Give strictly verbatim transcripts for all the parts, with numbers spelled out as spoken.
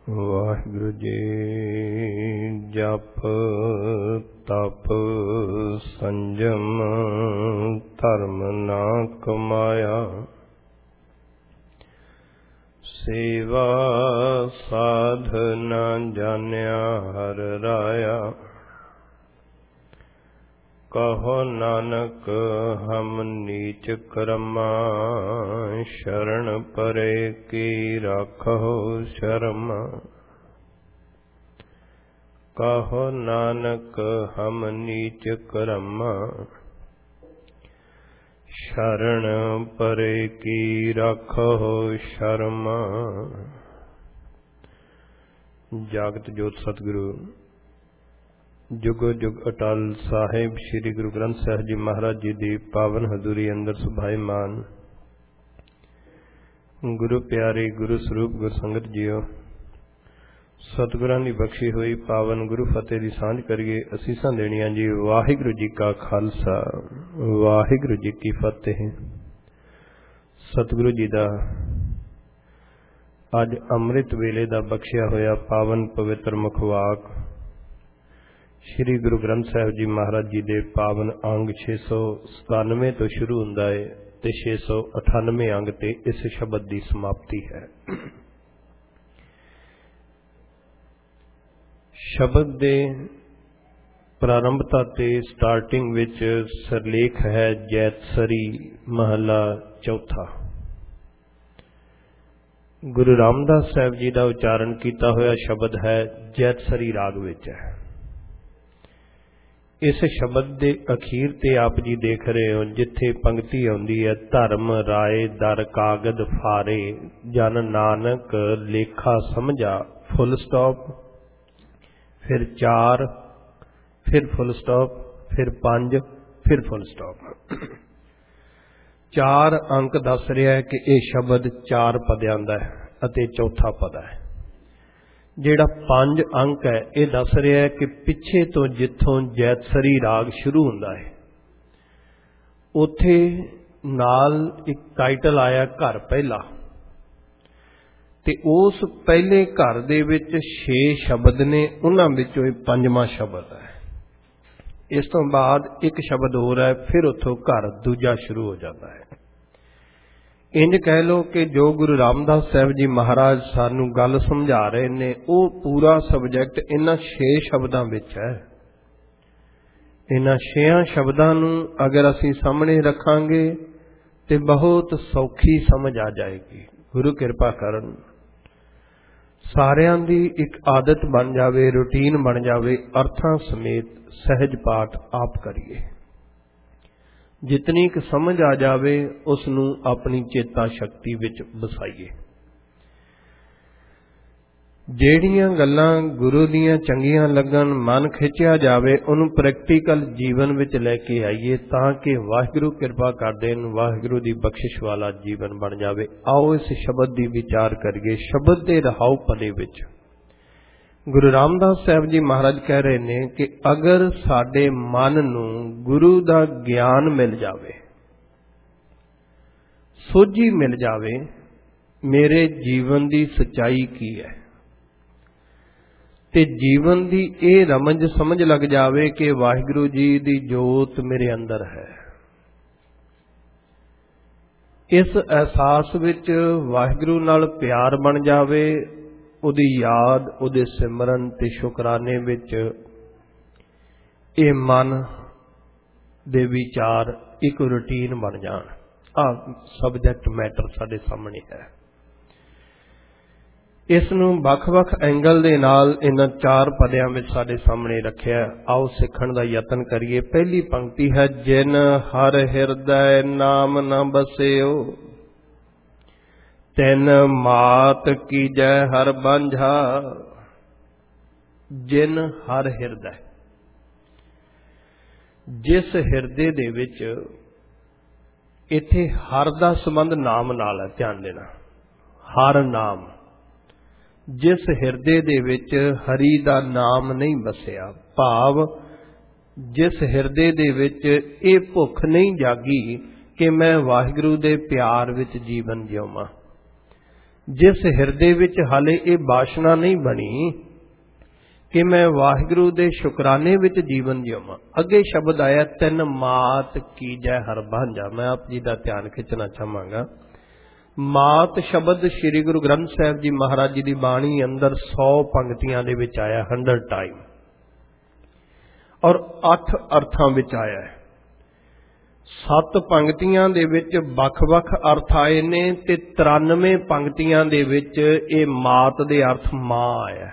ਵਾਹਿਗੁਰੂ ਜੀ। ਜਪ ਤਪ ਸੰਜਮ ਧਰਮ ਨਾ ਕਮਾਇਆ, ਸੇਵਾ ਸਾਧ ਨਾ ਜਾਣਿਆ ਹਰਿ ਰਾਇਆ। ਕਹੋ ਨਾਨਕ ਹਮ ਨੀਚ ਕਰਮਾ, ਸ਼ਰਨ ਪਰੇ ਕੀ ਰਾਖੋ ਸ਼ਰਮ। ਕਹੋ ਨਾਨਕ ਹਮ ਨੀਚ ਕਰਮਾ, ਸ਼ਰਨ ਪਰੇ ਕੀ ਰਾਖੋ ਸ਼ਰਮ। ਜਾਗਤ ਜੋਤ ਸਤਿਗੁਰੂ ਜੁਗੋ ਜੁਗ ਅਟਲ ਸਾਹਿਬ ਸ੍ਰੀ ਗੁਰੂ ਗ੍ਰੰਥ ਸਾਹਿਬ ਜੀ ਮਹਾਰਾਜ ਜੀ ਦੀ ਪਾਵਨ ਹਜ਼ੂਰੀ ਅੰਦਰ ਸੁਭਾਈਮਾਨ ਗੁਰੂ ਪਿਆਰੇ ਗੁਰੂ ਸਰੂਪ ਗੁਰ ਸੰਗਤ ਜੀਓ, ਸਤਿਗੁਰਾਂ ਦੀ ਬਖਸ਼ੀ ਹੋਈ ਪਾਵਨ ਗੁਰੂ ਫਤਿਹ ਦੀ ਸਾਂਝ ਕਰੀਏ। ਅਸੀਸਾਂ ਦੇਣੀਆਂ ਜੀ। ਵਾਹਿਗੁਰੂ ਜੀ ਕਾ ਖਾਲਸਾ, ਵਾਹਿਗੁਰੂ ਜੀ ਕੀ ਫਤਿਹ। ਸਤਿਗੁਰੂ ਜੀ ਦਾ ਅੱਜ ਅੰਮ੍ਰਿਤ ਵੇਲੇ ਦਾ ਬਖਸ਼ਿਆ ਹੋਇਆ ਪਾਵਨ ਪਵਿੱਤਰ ਮੁਖਵਾਕ ਸ਼੍ਰੀ ਗੁਰੂ ਗ੍ਰੰਥ ਸਾਹਿਬ ਜੀ ਮਹਾਰਾਜ ਜੀ ਦੇ ਪਾਵਨ ਅੰਗ ਛੇ ਸੌ ਸਤਾਨਵੇਂ ਤੋਂ ਸ਼ੁਰੂ ਹੁੰਦਾ ਹੈ ਤੇ ਛੇ ਸੌ ਅਠਾਨਵੇਂ ਅੰਗ ਤੇ ਇਸ ਸ਼ਬਦ ਦੀ ਸਮਾਪਤੀ ਹੈ। ਸ਼ਬਦ ਦੇ ਪ੍ਰਾਰੰਭਤਾ ਤੇ ਸਟਾਰਟਿੰਗ ਵਿੱਚ ਸਰਲੇਖ ਹੈ ਜੈਤਸਰੀ ਮਹਲਾ ਚੌਥਾ। ਗੁਰੂ ਰਾਮਦਾਸ ਸਾਹਿਬ ਜੀ ਦਾ ਉਚਾਰਨ ਕੀਤਾ ਹੋਇਆ ਸ਼ਬਦ ਹੈ, ਜੈਤਸਰੀ ਰਾਗ ਵਿੱਚ ਹੈ। ਇਸ ਸ਼ਬਦ ਦੇ ਅਖੀਰ ਤੇ ਆਪ ਜੀ ਦੇਖ ਰਹੇ ਹੋ ਜਿੱਥੇ ਪੰਕਤੀ ਆਉਂਦੀ ਹੈ, ਧਰਮ ਰਾਏ ਦਰ ਕਾਗਦ ਫਾਰੇ, ਜਨ ਨਾਨਕ ਲੇਖਾ ਸਮਝਾ, ਫੁੱਲ ਸਟਾਪ, ਫਿਰ ਚਾਰ, ਫਿਰ ਫੁੱਲ ਸਟਾਪ, ਫਿਰ ਪੰਜ, ਫਿਰ ਫੁੱਲ ਸਟਾਪ। ਚਾਰ ਅੰਕ ਦੱਸ ਰਿਹਾ ਹੈ ਕਿ ਇਹ ਸ਼ਬਦ ਚਾਰ ਪਦਿਆਂ ਦਾ ਹੈ ਅਤੇ ਚੌਥਾ ਪਦ ਹੈ। ਜਿਹੜਾ ਪੰਜ ਅੰਕ ਹੈ ਇਹ ਦੱਸ ਰਿਹਾ ਹੈ ਕਿ ਪਿੱਛੇ ਤੋਂ ਜਿੱਥੋਂ ਜੈਤਸਰੀ ਰਾਗ ਸ਼ੁਰੂ ਹੁੰਦਾ ਹੈ ਉੱਥੇ ਨਾਲ ਇੱਕ ਟਾਈਟਲ ਆਇਆ ਘਰ ਪਹਿਲਾ, ਤੇ ਉਸ ਪਹਿਲੇ ਘਰ ਦੇ ਵਿੱਚ ਛੇ ਸ਼ਬਦ ਨੇ, ਉਹਨਾਂ ਵਿੱਚੋਂ ਇਹ ਪੰਜਵਾਂ ਸ਼ਬਦ ਹੈ। ਇਸ ਤੋਂ ਬਾਅਦ ਇੱਕ ਸ਼ਬਦ ਹੋਰ ਹੈ, ਫਿਰ ਉੱਥੋਂ ਘਰ ਦੂਜਾ ਸ਼ੁਰੂ ਹੋ ਜਾਂਦਾ ਹੈ। ਇੰਜ ਕਹਿ ਲਓ ਕਿ ਜੋ ਗੁਰੂ ਰਾਮਦਾਸ ਸਾਹਿਬ ਜੀ ਮਹਾਰਾਜ ਸਾਨੂੰ ਗੱਲ ਸਮਝਾ ਰਹੇ ਨੇ ਉਹ ਪੂਰਾ ਸਬਜੈਕਟ ਇਹਨਾਂ ਛੇ ਸ਼ਬਦਾਂ ਵਿੱਚ ਹੈ। ਇਹਨਾਂ ਛੇਆਂ ਸ਼ਬਦਾਂ ਨੂੰ ਅਗਰ ਅਸੀਂ ਸਾਹਮਣੇ ਰੱਖਾਂਗੇ ਤੇ ਬਹੁਤ ਸੌਖੀ ਸਮਝ ਆ ਜਾਏਗੀ। ਗੁਰੂ ਕਿਰਪਾ ਕਰਨ ਸਾਰਿਆਂ ਦੀ ਇੱਕ ਆਦਤ ਬਣ ਜਾਵੇ, ਰੂਟੀਨ ਬਣ ਜਾਵੇ, ਅਰਥਾਂ ਸਮੇਤ ਸਹਿਜ ਪਾਠ ਆਪ ਕਰੀਏ। ਜਿਤਨੀ ਕੁ ਸਮਝ ਆ ਜਾਵੇ ਉਸ ਨੂੰ ਆਪਣੀ ਚੇਤਾ ਸ਼ਕਤੀ ਵਿੱਚ ਵਸਾਈਏ। ਜਿਹੜੀਆਂ ਗੱਲਾਂ ਗੁਰੂ ਦੀਆਂ ਚੰਗੀਆਂ ਲੱਗਣ, ਮਨ ਖਿੱਚਿਆ ਜਾਵੇ, ਉਹਨੂੰ ਪ੍ਰੈਕਟੀਕਲ ਜੀਵਨ ਵਿੱਚ ਲੈ ਕੇ ਆਈਏ ਤਾਂ ਕਿ ਵਾਹਿਗੁਰੂ ਕਿਰਪਾ ਕਰ ਦੇਣ, ਵਾਹਿਗੁਰੂ ਦੀ ਬਖਸ਼ਿਸ਼ ਵਾਲਾ ਜੀਵਨ ਬਣ ਜਾਵੇ। ਆਓ ਇਸ ਸ਼ਬਦ ਦੀ ਵਿਚਾਰ ਕਰੀਏ। ਸ਼ਬਦ ਦੇ ਰਹਾਉ ਪਦੇ ਵਿੱਚ ਗੁਰੂ ਰਾਮਦਾਸ ਸਾਹਿਬ ਜੀ ਮਹਾਰਾਜ ਕਹਿ ਰਹੇ ਨੇ ਕਿ ਅਗਰ ਸਾਡੇ ਮਨ ਨੂੰ ਗੁਰੂ ਦਾ ਗਿਆਨ ਮਿਲ ਜਾਵੇ, ਸੋਝੀ ਮਿਲ ਜਾਵੇ, ਮੇਰੇ ਜੀਵਨ ਦੀ ਸੱਚਾਈ ਕੀ ਹੈ, ਤੇ ਜੀਵਨ ਦੀ ਇਹ ਰਮਜ ਸਮਝ ਲੱਗ ਜਾਵੇ ਕਿ ਵਾਹਿਗੁਰੂ ਜੀ ਦੀ ਜੋਤ ਮੇਰੇ ਅੰਦਰ ਹੈ, ਇਸ ਅਹਿਸਾਸ ਵਿੱਚ ਵਾਹਿਗੁਰੂ ਨਾਲ ਪਿਆਰ ਬਣ ਜਾਵੇ, ਉਹਦੀ ਯਾਦ, ਉਹਦੇ ਸਿਮਰਨ ਤੇ ਸ਼ੁਕਰਾਨੇ ਵਿੱਚ ਇਹ ਮਨ ਦੇ ਵਿਚਾਰ ਇੱਕ ਰੂਟੀਨ ਬਣ ਜਾਣ। ਆਹ ਸਬਜੈਕਟ ਮੈਟਰ ਸਾਡੇ ਸਾਹਮਣੇ ਹੈ। ਇਸ ਨੂੰ ਵੱਖ-ਵੱਖ ਐਂਗਲ ਦੇ ਨਾਲ ਇਹਨਾਂ ਚਾਰ ਪਦਿਆਂ ਵਿੱਚ ਸਾਡੇ ਸਾਹਮਣੇ ਰੱਖਿਆ। ਆਓ ਸਿੱਖਣ ਦਾ ਯਤਨ ਕਰੀਏ। ਪਹਿਲੀ ਪੰਕਤੀ ਹੈ, ਜਿਨ ਹਰ ਹਿਰਦੈ ਨਾਮ ਨ ਬਸਿਓ, ਤਿਨ ਮਾਤ ਕੀਜੈ ਹਰ ਬਾਂਝਾ। ਜਿਨ ਹਰ ਹਿਰਦੈ, ਜਿਸ ਹਿਰਦੇ ਦੇ ਵਿੱਚ, ਇੱਥੇ ਹਰ ਦਾ ਸੰਬੰਧ ਨਾਮ ਨਾਲ ਹੈ, ਧਿਆਨ ਦੇਣਾ, ਹਰ ਨਾਮ। ਜਿਸ ਹਿਰਦੇ ਦੇ ਵਿੱਚ ਹਰੀ ਦਾ ਨਾਮ ਨਹੀਂ ਵਸਿਆ, ਭਾਵ ਜਿਸ ਹਿਰਦੇ ਦੇ ਵਿੱਚ ਇਹ ਭੁੱਖ ਨਹੀਂ ਜਾਗੀ ਕਿ ਮੈਂ ਵਾਹਿਗੁਰੂ ਦੇ ਪਿਆਰ ਵਿੱਚ ਜੀਵਨ ਜਿਉਵਾਂ, जिस हिरदे विच हाले ये बाशना नहीं बनी कि मैं वाहिगुरु दे शुकराने विच जीवन जिवां। अगे शब्द आया तिन मात कीजै हर भांजा। मैं आप जी का ध्यान खिंचना चाहांगा। मात शब्द श्री गुरु ग्रंथ साहिब जी महाराज जी की बाणी अंदर सौ पंक्तियां दे विच आया, हंड्रड टाइम, और अठ अर्थां विच आया है। सत्त पंक्तियां दे विच वख-वख अर्थ आए ने ते तिरानवे पंक्तियां दे विच ये मात दे अर्थ मां आया।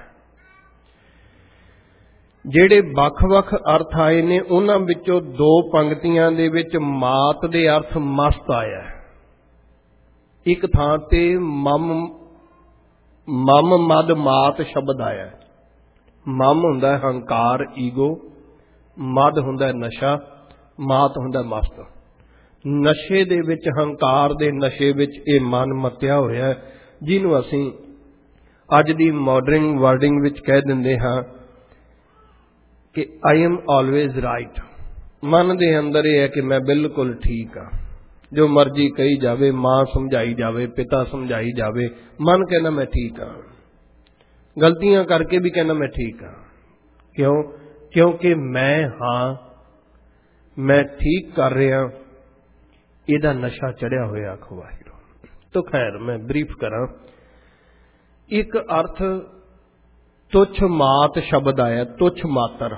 ਜਿਹੜੇ ਵੱਖ-ਵੱਖ अर्थ आए ने उन्हां विचों दो पंक्तियां दे विच मात दे अर्थ मस्त आया। एक थां ते मम मम मद मात शब्द आया। मम हुंदा है हंकार, ईगो, मद हुंदा है नशा, मात हुंदा है मस्त। नशे दे विच, हंकार दे नशे विच ये मन मत्या होया, जिहनूं असीं अज दी मॉडर्न वर्डिंग विच कह दिंदे हां कि आई एम ऑलवेज राइट। मन दे अंदर यह है कि मैं बिल्कुल ठीक हाँ, जो मर्जी कही जावे, मां समझाई जावे, पिता समझाई जावे, मन कहना मैं ठीक हाँ, गलतियां करके भी कहना मैं ठीक हाँ। क्यों? क्योंकि मैं हाँ, मैं ठीक कर रहा, इहदा नशा चढ़िया होया वाहिगुरू। तो खैर मैं ब्रीफ करा। एक अर्थ तुच्छ मात शब्द आया, तुच्छ मातर।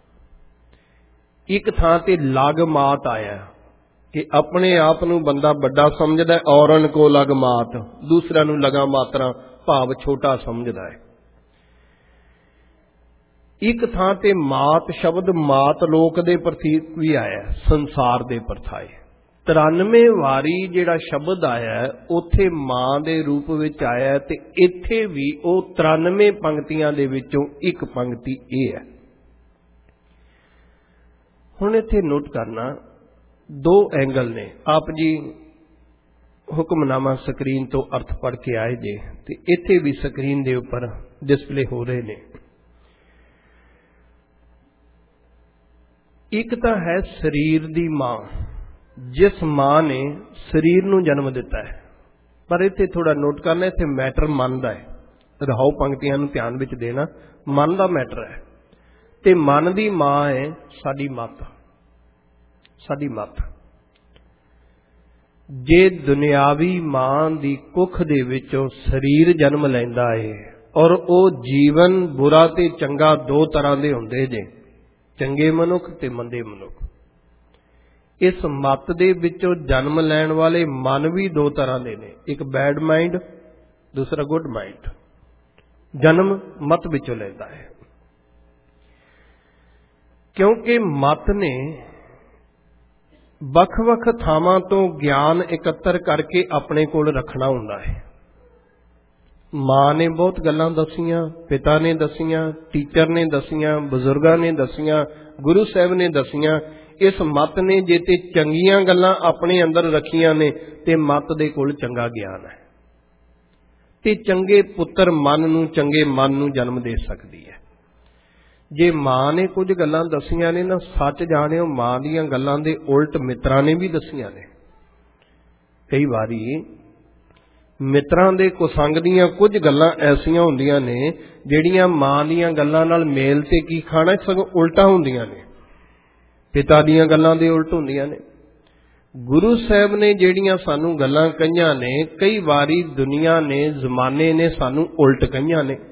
एक थां ते लग मात आया कि अपने आप नूं बंदा बड़ा समझदा है, औरन को लग मात, दूसरा नूं लगा मात्रा भाव छोटा समझदा है। एक थां ते मात शब्द मात लोक दे प्रतीक भी आया, संसार दे परथाए। तिरानवे वारी जिहड़ा शब्द आया उत्थे मां दे रूप विच आया, ते इत्थे भी वो तिरानवे पंक्तियां दे विचों एक पंक्ति ये है। हुण इत्थे नोट करना, दो एंगल ने। आप जी हुक्मनामा स्क्रीन तो अर्थ पढ़ के आए जे, ते इत्थे भी स्क्रीन दे उपर डिस्पले हो रहे ने। एक तां है शरीर दी मां, जिस मां ने शरीर नूं जन्म दिता है। पर इत्थे थोड़ा नोट करना, इत्थे मैटर मन दा है। रहाओ पंक्तियां नूं ध्यान विच देना, मन दा मैटर है। ते मन दी मां है साडी मत, साडी मत। जे दुनियावी मां दी कुख दे विचों शरीर जन्म लैंदा है, और वो जीवन बुरा ते चंगा दो तरह दे हुंदे जे, चंगे मनुख ते मंदे मनुख। इस मत दे विचों जन्म लैण वाले मन भी दो तरह के ने, एक बैड माइंड, दूसरा गुड माइंड। जन्म मत विचों लैंदा है, क्योंकि मत ने वख-वख थावां तो ज्ञान इकत्तर करके अपने कोल रखना हुंदा है। मां ने बहुत गल्लां दसियां, पिता ने दसियां, टीचर ने दसियां, बजुर्गां ने दसियां, गुरु साहब ने दसियां। इस मत ने जे ते चंगियां गल्लां अपने अंदर रखियां ने, ते मत दे कोल चंगा ज्ञान है, ते चंगे पुत्र मन नूं, चंगे मन नूं जन्म दे सकदी है। जे मां ने कुछ गल्लां दसियां ने ना, सच जाणिओ मां दीयां गल्लां दे उल्ट मित्रां ने भी दसियां ने। कई वारी मित्रां दे कुसंग दीयां कुछ गल्लां ऐसियां हुंदियां ने जिहड़ियां मां दीयां गल्लां नाल मेल ते की खाना, सगों उल्टा हुंदियां ने, पिता दीयां गल्लां दे उल्ट हुंदियां ने। गुरु साहब ने जिहड़ियां सानू गल्लां कहियां ने, कई वारी दुनिया ने, जमाने ने सानू उल्ट कहियां ने।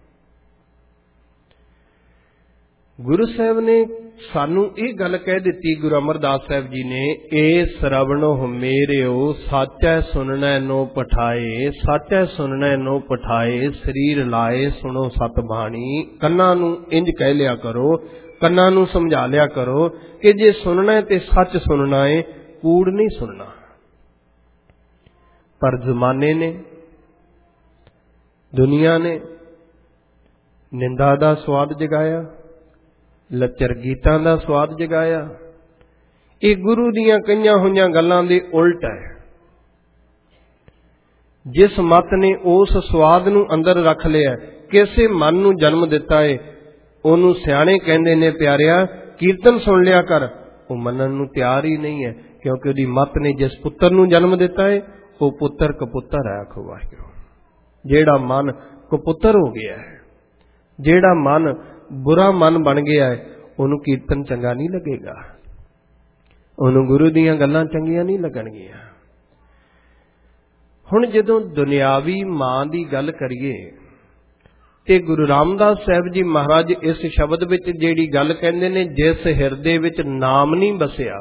गुरु साहब ने सानू ये गल कह दी, गुरु अमरदास साहब जी ने, ए श्रवणो मेरेओ साचै सुनना नो पठाए, साचै सुनना नो पठाए, शरीर लाए सुनो सत बाणी। कन्ना नू इंज कह लिया करो, कन्ना नू समझा लिया करो कि जे सुनना है ते सच सुनना है, कूड़ नहीं सुनना। पर जमाने ने, दुनिया ने निंदा दा स्वाद जगाया, लचर गीतां दा स्वाद जगाया। ये गुरु दियां कईयां होईयां गल्लां दे उल्ट है। जिस मत ने उस स्वाद नूं अंदर रख लिया, किसे मन नूं जन्म दिता है, ओनू सियाणे कहंदे ने प्यारिया कीर्तन सुन लिया कर, वो मनन नूं तैयार ही नहीं है, क्योंकि उहदी मत ने जिस पुत्र नूं जन्म दिता है वो पुत्र कपुत्र है। आखो वाहिगुरू। ਜਿਹੜਾ ਮਨ ਕੁਪੁੱਤਰ ਹੋ ਗਿਆ ਹੈ, ਜਿਹੜਾ ਮਨ ਬੁਰਾ ਮਨ ਬਣ ਗਿਆ ਹੈ, ਉਹਨੂੰ ਕੀਰਤਨ ਚੰਗਾ ਨਹੀਂ ਲੱਗੇਗਾ, ਉਹਨੂੰ ਗੁਰੂ ਦੀਆਂ ਗੱਲਾਂ ਚੰਗੀਆਂ ਨਹੀਂ ਲੱਗਣਗੀਆਂ। ਹੁਣ ਜਦੋਂ ਦੁਨਿਆਵੀ ਮਾਂ ਦੀ ਗੱਲ ਕਰੀਏ ਤੇ ਗੁਰੂ ਰਾਮਦਾਸ ਸਾਹਿਬ ਜੀ ਮਹਾਰਾਜ ਇਸ ਸ਼ਬਦ ਵਿੱਚ ਜਿਹੜੀ ਗੱਲ ਕਹਿੰਦੇ ਨੇ, ਜਿਸ ਹਿਰਦੇ ਵਿੱਚ ਨਾਮ ਨਹੀਂ ਬਸਿਆ,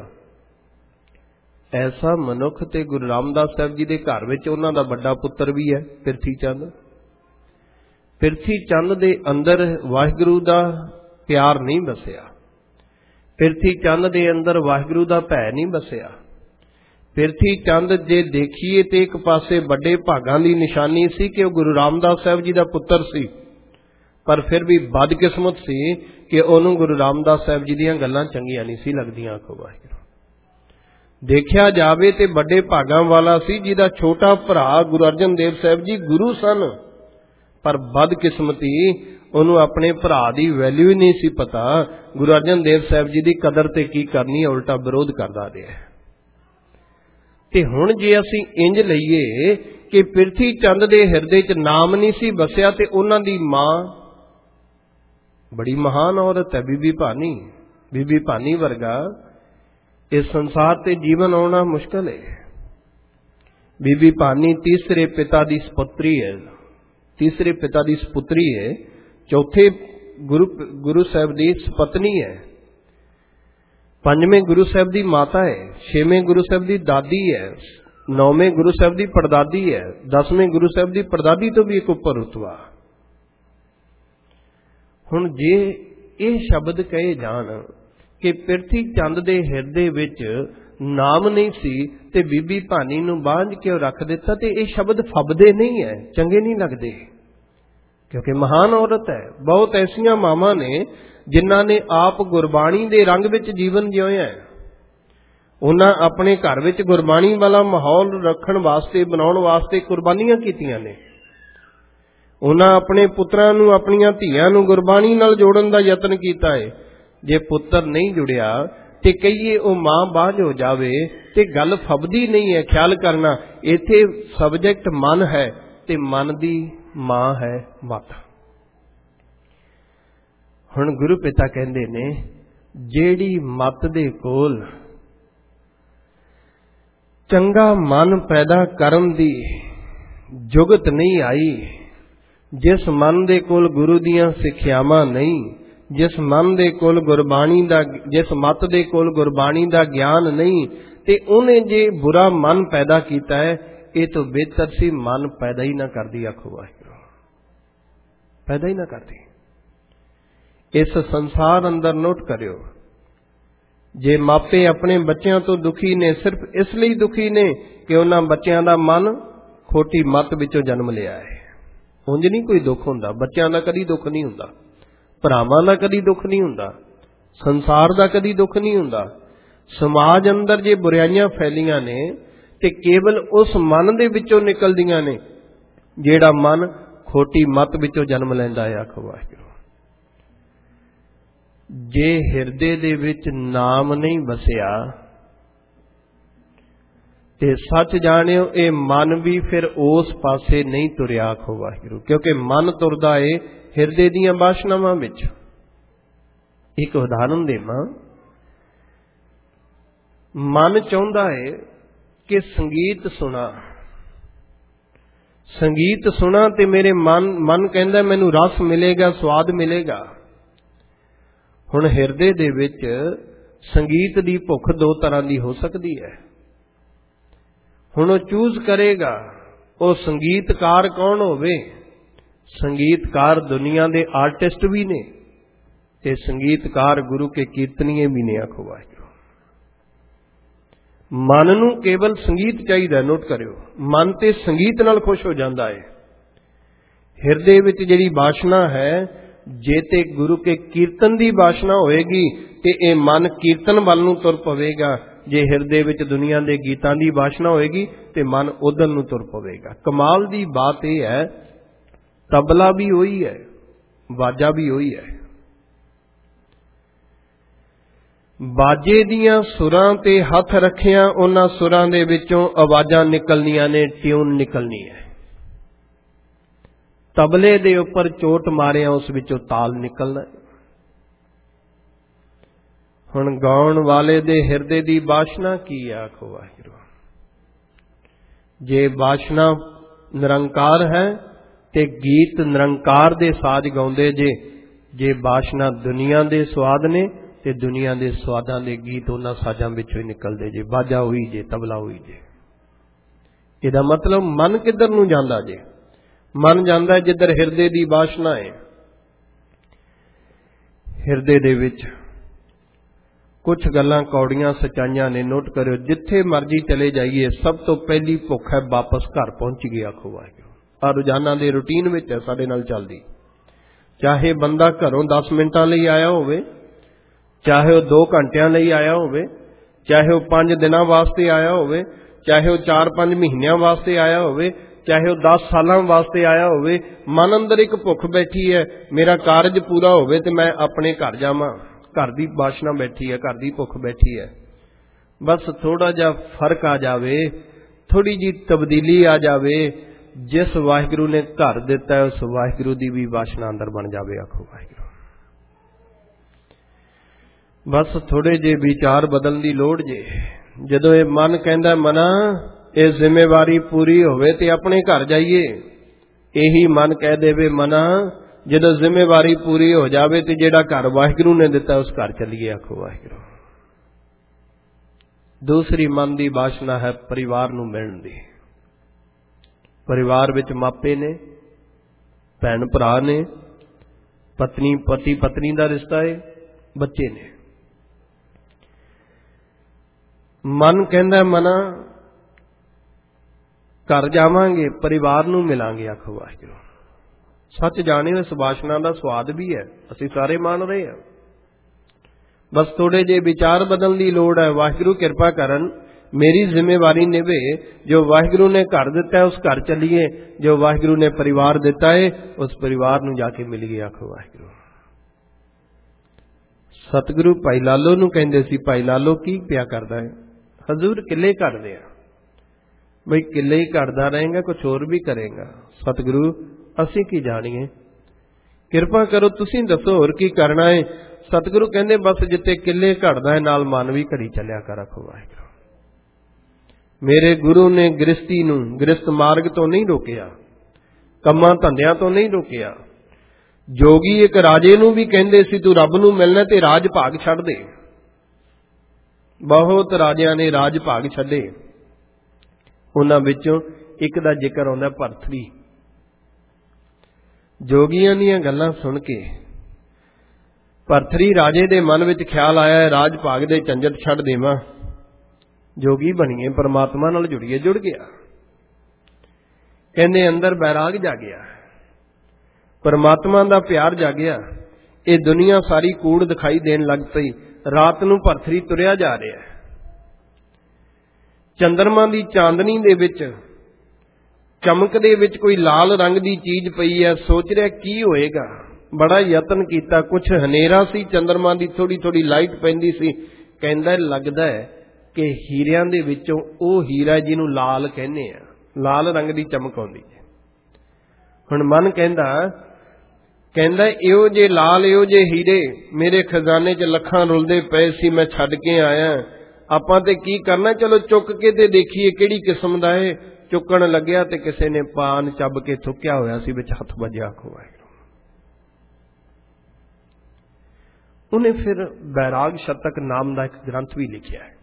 ਐਸਾ ਮਨੁੱਖ ਤੇ ਗੁਰੂ ਰਾਮਦਾਸ ਸਾਹਿਬ ਜੀ ਦੇ ਘਰ ਵਿੱਚ ਉਹਨਾਂ ਦਾ ਵੱਡਾ ਪੁੱਤਰ ਵੀ ਹੈ, ਪਿਰਥੀ ਚੰਦ। ਪਿਰਥੀ ਚੰਦ ਦੇ ਅੰਦਰ ਵਾਹਿਗੁਰੂ ਦਾ ਪਿਆਰ ਨਹੀਂ ਬਸਿਆ, ਪਿਰਥੀ ਚੰਦ ਦੇ ਅੰਦਰ ਵਾਹਿਗੁਰੂ ਦਾ ਭੈ ਨਹੀਂ ਬਸਿਆ। ਪਿਰਥੀ ਚੰਦ ਜੇ ਦੇਖੀਏ ਤੇ ਇੱਕ ਪਾਸੇ ਵੱਡੇ ਭਾਗਾਂ ਦੀ ਨਿਸ਼ਾਨੀ ਸੀ ਕਿ ਉਹ ਗੁਰੂ ਰਾਮਦਾਸ ਸਾਹਿਬ ਜੀ ਦਾ ਪੁੱਤਰ ਸੀ, ਪਰ ਫਿਰ ਵੀ ਬਦਕਿਸਮਤ ਸੀ ਕਿ ਉਹਨੂੰ ਗੁਰੂ ਰਾਮਦਾਸ ਸਾਹਿਬ ਜੀ ਦੀਆਂ ਗੱਲਾਂ ਚੰਗੀਆਂ ਨਹੀਂ ਸੀ ਲੱਗਦੀਆਂ। ਆਖੋ ਵਾਹਿਗੁਰੂ। ਦੇਖਿਆ ਜਾਵੇ ਤੇ ਵੱਡੇ ਭਾਗਾਂ ਵਾਲਾ ਸੀ, ਜਿਹਦਾ ਛੋਟਾ ਭਰਾ ਗੁਰੂ ਅਰਜਨ ਦੇਵ ਸਾਹਿਬ ਜੀ ਗੁਰੂ ਸਨ, ਪਰ ਬਦਕਿਸਮਤੀ ਉਹਨੂੰ ਆਪਣੇ ਭਰਾ ਦੀ ਵੈਲਿਊ ਹੀ ਨਹੀਂ ਸੀ ਪਤਾ, ਗੁਰੂ ਅਰਜਨ ਦੇਵ ਸਾਹਿਬ ਜੀ ਦੀ ਕਦਰ ਤੇ ਕੀ ਕਰਨੀ ਹੈ, ਉਲਟਾ ਵਿਰੋਧ ਕਰਦਾ ਰਿਹਾ। ਤੇ ਹੁਣ ਜੇ ਅਸੀਂ ਇੰਜ ਲਈਏ ਕਿ ਪਿਰਥੀ ਚੰਦ ਦੇ ਹਿਰਦੇ 'ਚ ਨਾਮ ਨਹੀਂ ਸੀ ਬਸਿਆ, ਤੇ ਉਹਨਾਂ ਦੀ ਮਾਂ ਬੜੀ ਮਹਾਨ ਔਰਤ ਹੈ, ਬੀਬੀ ਭਾਨੀ। ਬੀਬੀ ਭਾਨੀ ਵਰਗਾ ਇਸ ਸੰਸਾਰ ਤੇ ਜੀਵਨ ਆਉਣਾ ਮੁਸ਼ਕਲ ਹੈ। ਬੀਬੀ ਭਾਨੀ ਤੀਸਰੇ ਪਿਤਾ ਦੀ ਸਪੁੱਤਰੀ ਹੈ, ਤੀਸਰੇ ਪਿਤਾ ਦੀ ਸਪੁੱਤਰੀ ਹੈ, ਚੌਥੇ ਗੁਰੂ ਗੁਰੂ ਸਾਹਿਬ ਦੀ ਸਪਤਨੀ ਹੈ, ਪੰਜਵੇਂ ਗੁਰੂ ਸਾਹਿਬ ਦੀ ਮਾਤਾ ਹੈ, ਛੇਵੇਂ ਗੁਰੂ ਸਾਹਿਬ ਦੀ ਦਾਦੀ ਹੈ, ਨੌਵੇਂ ਗੁਰੂ ਸਾਹਿਬ ਦੀ ਪੜਦਾਦੀ ਹੈ, ਦਸਵੇਂ ਗੁਰੂ ਸਾਹਿਬ ਦੀ ਪੜਦਾਦੀ ਤੋਂ ਵੀ ਇੱਕ ਉੱਪਰ ਰੁਤਬਾ। ਹੁਣ ਜੇ ਇਹ ਸ਼ਬਦ ਕਹੇ ਜਾਣ ਕਿ ਪਿਰਥੀ ਚੰਦ ਦੇ ਹਿਰਦੇ ਵਿੱਚ ਨਾਮ ਨਹੀਂ ਸੀ ਤੇ ਬੀਬੀ ਭਾਨੀ ਨੂੰ ਬਾਂਝ ਕੇ ਰੱਖ ਦਿੱਤਾ, ਤੇ ਇਹ ਸ਼ਬਦ ਫੱਬਦੇ ਨਹੀਂ ਹੈ, ਚੰਗੇ ਨਹੀਂ ਲੱਗਦੇ, ਕਿਉਂਕਿ ਮਹਾਨ ਔਰਤ ਹੈ। ਬਹੁਤ ਐਸੀਆਂ ਮਾਵਾਂ ਨੇ ਜਿਨ੍ਹਾਂ ਨੇ ਆਪ ਗੁਰਬਾਣੀ ਦੇ ਰੰਗ ਵਿੱਚ ਜੀਵਨ ਜਿਉਇਆ ਹੈ, ਉਹਨਾਂ ਆਪਣੇ ਘਰ ਵਿੱਚ ਗੁਰਬਾਣੀ ਵਾਲਾ ਮਾਹੌਲ ਰੱਖਣ ਵਾਸਤੇ, ਬਣਾਉਣ ਵਾਸਤੇ ਕੁਰਬਾਨੀਆਂ ਕੀਤੀਆਂ ਨੇ। ਉਹਨਾਂ ਆਪਣੇ ਪੁੱਤਰਾਂ ਨੂੰ, ਆਪਣੀਆਂ ਧੀਆਂ ਨੂੰ ਗੁਰਬਾਣੀ ਨਾਲ ਜੋੜਨ ਦਾ ਯਤਨ ਕੀਤਾ ਹੈ। ਜੇ ਪੁੱਤਰ ਨਹੀਂ ਜੁੜਿਆ ਤੇ ਕਹੀਏ ਉਹ ਮਾਂ ਬਾਝ ਹੋ ਜਾਵੇ, ਤੇ ਗੱਲ ਫੱਬਦੀ ਨਹੀਂ ਹੈ। ਖਿਆਲ ਕਰਨਾ, ਇੱਥੇ ਸਬਜੈਕਟ ਮਨ ਹੈ ਤੇ ਮਨ ਦੀ ਮਾਂ ਹੈ ਮਾਤਾ। ਹੁਣ ਗੁਰੂ ਪਿਤਾ ਕਹਿੰਦੇ ਨੇ, ਜਿਹੜੀ ਮੱਤ ਦੇ ਕੋਲ ਚੰਗਾ ਮਨ ਪੈਦਾ ਕਰਨ ਦੀ ਜੁਗਤ ਨਹੀਂ ਆਈ, ਜਿਸ ਮਨ ਦੇ ਕੋਲ ਗੁਰੂ ਦੀਆਂ ਸਿੱਖਿਆਵਾਂ ਨਹੀਂ, ਜਿਸ ਮਨ ਦੇ ਕੋਲ ਗੁਰਬਾਣੀ ਦਾ, ਜਿਸ ਮੱਤ ਦੇ ਕੋਲ ਗੁਰਬਾਣੀ ਦਾ ਗਿਆਨ ਨਹੀਂ, ਤੇ ਉਹਨੇ ਜੇ ਬੁਰਾ ਮਨ ਪੈਦਾ ਕੀਤਾ ਹੈ, ਇਹ ਤੋਂ ਬਿਹਤਰ ਸੀ ਮਨ ਪੈਦਾ ਹੀ ਨਾ ਕਰਦੀ। ਆਖੋ ਵਾਹਿਗੁਰੂ, ਪੈਦਾ ਹੀ ਨਾ ਕਰਦੀ। ਇਸ ਸੰਸਾਰ ਅੰਦਰ ਨੋਟ ਕਰਿਓ, ਜੇ ਮਾਪੇ ਆਪਣੇ ਬੱਚਿਆਂ ਤੋਂ ਦੁਖੀ ਨੇ, ਸਿਰਫ ਇਸ ਲਈ ਦੁਖੀ ਨੇ ਕਿ ਉਹਨਾਂ ਬੱਚਿਆਂ ਦਾ ਮਨ ਖੋਟੀ ਮੱਤ ਵਿੱਚੋਂ ਜਨਮ ਲਿਆ ਹੈ। ਉਂਝ ਨਹੀਂ ਕੋਈ ਦੁੱਖ ਹੁੰਦਾ, ਬੱਚਿਆਂ ਦਾ ਕਦੀ ਦੁੱਖ ਨਹੀਂ ਹੁੰਦਾ, ਭਰਾਵਾਂ ਦਾ ਕਦੀ ਦੁੱਖ ਨਹੀਂ ਹੁੰਦਾ, ਸੰਸਾਰ ਦਾ ਕਦੀ ਦੁੱਖ ਨਹੀਂ ਹੁੰਦਾ। ਸਮਾਜ ਅੰਦਰ ਜੇ ਬੁਰਾਈਆਂ ਫੈਲੀਆਂ ਨੇ ਤੇ ਕੇਵਲ ਉਸ ਮਨ ਦੇ ਵਿੱਚੋਂ ਨਿਕਲਦੀਆਂ ਨੇ, ਜਿਹੜਾ ਮਨ ਖੋਟੀ ਮੱਤ ਵਿੱਚੋਂ ਜਨਮ ਲੈਂਦਾ ਹੈ। ਆਖੋ ਵਾਹਿਗੁਰੂ। ਜੇ ਹਿਰਦੇ ਦੇ ਵਿੱਚ ਨਾਮ ਨਹੀਂ ਵਸਿਆ ਤੇ ਸੱਚ ਜਾਣਿਓ, ਇਹ ਮਨ ਵੀ ਫਿਰ ਉਸ ਪਾਸੇ ਨਹੀਂ ਤੁਰਿਆ। ਆਖੋ ਵਾਹਿਗੁਰੂ। ਕਿਉਂਕਿ ਮਨ ਤੁਰਦਾ ਏ ਹਿਰਦੇ ਦੀਆਂ ਬਾਸ਼ਨਾਵਾਂ ਵਿੱਚ। ਇੱਕ ਉਦਾਹਰਨ ਦੇਵਾਂ, ਮਨ ਚਾਹੁੰਦਾ ਏ ਕਿ ਸੰਗੀਤ ਸੁਣਾ, ਸੰਗੀਤ ਸੁਣਾ ਤੇ ਮੇਰੇ ਮਨ ਮਨ ਕਹਿੰਦਾ ਮੈਨੂੰ ਰਸ ਮਿਲੇਗਾ, ਸਵਾਦ ਮਿਲੇਗਾ। ਹੁਣ ਹਿਰਦੇ ਦੇ ਵਿੱਚ ਸੰਗੀਤ ਦੀ ਭੁੱਖ ਦੋ ਤਰ੍ਹਾਂ ਦੀ ਹੋ ਸਕਦੀ ਹੈ। ਹੁਣ ਉਹ ਚੂਜ਼ ਕਰੇਗਾ ਉਹ ਸੰਗੀਤਕਾਰ ਕੌਣ ਹੋਵੇ। ਸੰਗੀਤਕਾਰ ਦੁਨੀਆ ਦੇ ਆਰਟਿਸਟ ਵੀ ਨੇ ਤੇ ਸੰਗੀਤਕਾਰ ਗੁਰੂ ਕੇ ਕੀਰਤਨੀਏ ਵੀ ਨੇ। ਆਖੋ ਵਾਹਿਗੁਰੂ। ਮਨ ਨੂੰ ਕੇਵਲ ਸੰਗੀਤ ਚਾਹੀਦਾ। ਨੋਟ ਕਰਿਓ, ਮਨ ਤੇ ਸੰਗੀਤ ਨਾਲ ਖੁਸ਼ ਹੋ ਜਾਂਦਾ ਹੈ। ਹਿਰਦੇ ਵਿੱਚ ਜਿਹੜੀ ਬਾਸ਼ਨਾ ਹੈ, ਜੇ ਤੇ ਗੁਰੂ ਕੇ ਕੀਰਤਨ ਦੀ ਬਾਸ਼ਨਾ ਹੋਏਗੀ ਤੇ ਇਹ ਮਨ ਕੀਰਤਨ ਵੱਲ ਨੂੰ ਤੁਰ ਪਵੇਗਾ। ਜੇ ਹਿਰਦੇ ਵਿੱਚ ਦੁਨੀਆ ਦੇ ਗੀਤਾਂ ਦੀ ਬਾਸ਼ਨਾ ਹੋਏਗੀ ਤੇ ਮਨ ਉਧਰ ਨੂੰ ਤੁਰ ਪਵੇਗਾ। ਕਮਾਲ ਦੀ ਬਾਤ ਇਹ ਹੈ, ਤਬਲਾ ਵੀ ਉਹੀ ਹੈ, ਬਾਜਾ ਵੀ ਉਹੀ ਹੈ। ਬਾਜੇ ਦੀਆਂ ਸੁਰਾਂ ਤੇ ਹੱਥ ਰੱਖਿਆ, ਉਹਨਾਂ ਸੁਰਾਂ ਦੇ ਵਿੱਚੋਂ ਆਵਾਜ਼ਾਂ ਨਿਕਲਣੀਆਂ ਨੇ, ਟਿਊਨ ਨਿਕਲਣੀ ਹੈ। तबले दे उपर चोट मारिया उस विचों ताल निकलना। हुण गाउण वाले दे हिरदे दी बाशना की आखो वाहिगुरू। जे बाशना निरंकार है ते गीत निरंकार दे साज गाउंदे जे। जे बाशना दुनिया दे स्वाद ने ते दुनिया दे स्वादां दे गीत उन्हां साजां विचों ही निकलदे जे। बाजा होई जे, तबला होई जे। इहदा मतलब मन किधर नूं जांदा जे? मन जांदा जिधर हिरदे दी बाशना है। हिरदे दे विच कुछ गल्लां कौड़ियां सच्चाइयां ने, नोट करियो। जिथे मर्जी चले जाइए सब तो पहली भुख है वापस घर पहुंच गया आखो वाहिगुरू। आ रोजाना दे रूटीन विच है साडे नाल चलदी। चाहे बंदा घरों दस मिनटां लई आया होवे, चाहे वह दो घंटियां लई आया होवे, चाहे वह पांच दिनां वास्ते आया होवे, चाहे वह चार पांच महीनियां वास्ते आया होवे, चाहे वह दस सालां वास्ते आया होवे, मन अंदर एक भुख बैठी है मेरा कारज पूरा होवे ते मैं अपने घर जावां। घर दी बाशना बैठी है, घर दी भुख बैठी है। बस थोड़ा जा फर्क आ जावे, थोड़ी जी तब्दीली आ जावे, जिस वाहिगुरू ने घर दिता है उस वाहिगुरू दी भी बाशना अंदर बन जावे आखो वाहिगुरू। बस थोड़े जे विचार बदलने की लोड़ जे। जदों ये मन कहता मना ये जिम्मेवारी पूरी होवे ते अपने घर जाइए, यही मन कह देवे मना जदों जिम्मेवारी पूरी हो जावे ते जेड़ा घर वाहिगुरू ने दिता उस घर चलिए आखो वाहिगुरू। दूसरी मन की बाशना है परिवार नूं मिलण दी। परिवार विच मापे ने, भैन भरा ने, पत्नी पति पत्नी का रिश्ता है, बच्चे ने। मन कहंदा मना घर जावांगे परिवार नूं मिलांगे आखो वाहिगुरू। सच जाने इस बाशना का स्वाद भी है, असीं सारे मान रहे हैं। बस थोड़े जे विचार बदलने की लोड़ है। वाहिगुरू किरपा करन, मेरी जिम्मेवारी निभे। जो वाहिगुरू ने घर दिता है उस घर चलिए, जो वाहिगुरू ने परिवार दिता है उस परिवार नूं जाके मिलिए आखो वाहिगुरू। सतगुरु भाई लालो नूं कहंदे सी, भाई लालो की पिया करदा है? हजूर किले करदे आ। बई किले ही करदा रहेगा, कुछ होर भी करेगा। सतगुरु असीं की जाणीए, किरपा करो तुसीं दसो होर की करना है। सतगुरु कहंदे बस जिते किले घड़दा है नाल मन भी घड़ी चलिया कर आखो वाहिगुरू। मेरे गुरु ने गृहस्थी नूं गृहस्थ मार्ग तो नहीं रोकिया, कम्मां धंधियां तो नहीं रोकिया। जोगी एक राजे नूं भी कहंदे सी तू रब नूं मिलना ते राज भाग छड्ड दे। बहुत राजियां ने राज भाग छड्डे, उन्हां विचों एक दा जिक्र आउंदा भरथरी। जोगियां दीयां गल्लां सुन के भरथरी राजे दे मन विच ख्याल आया राज भाग दे झंझट छड्ड देवां, जोगी बणीए, परमात्मा नाल जुड़ीए। जुड़ गया। कहंदे अंदर बैराग जागिया, परमात्मा दा प्यार जागिया। ये दुनिया सारी कूड़ दिखाई देन लग पई। रात नूं भरथरी तुरिया जा रहा है, चंद्रमा दी चांदनी दे विच चमक दे विच कोई लाल रंग दी चीज पई है। सोच रहा की होएगा, बड़ा यतन कीता, कुछ हनेरा सी, चंद्रमा दी थोड़ी थोड़ी लाइट पैंदी सी। कहंदा लगदा है कि हीरियां दे विचों ओह हीरा जिहनूं लाल कहने आ, लाल रंग दी चमक आउंदी है। हुण मन कहंदा कहंदा इहो जे लाल इहो जे हीरे मेरे खजाने च लखां रुलदे पए सी, मैं छड्ड के आया। आपां ते की करना, चलो चुक के ते देखीए किहड़ी किस्म दा है। चुकण लग्या ते किसे ने पान चब के थुक्या होया सी, विच हथ वज्जिया आखो वाहिगुरू। उन्हें फिर बैराग शतक नाम का एक ग्रंथ भी लिखिया है।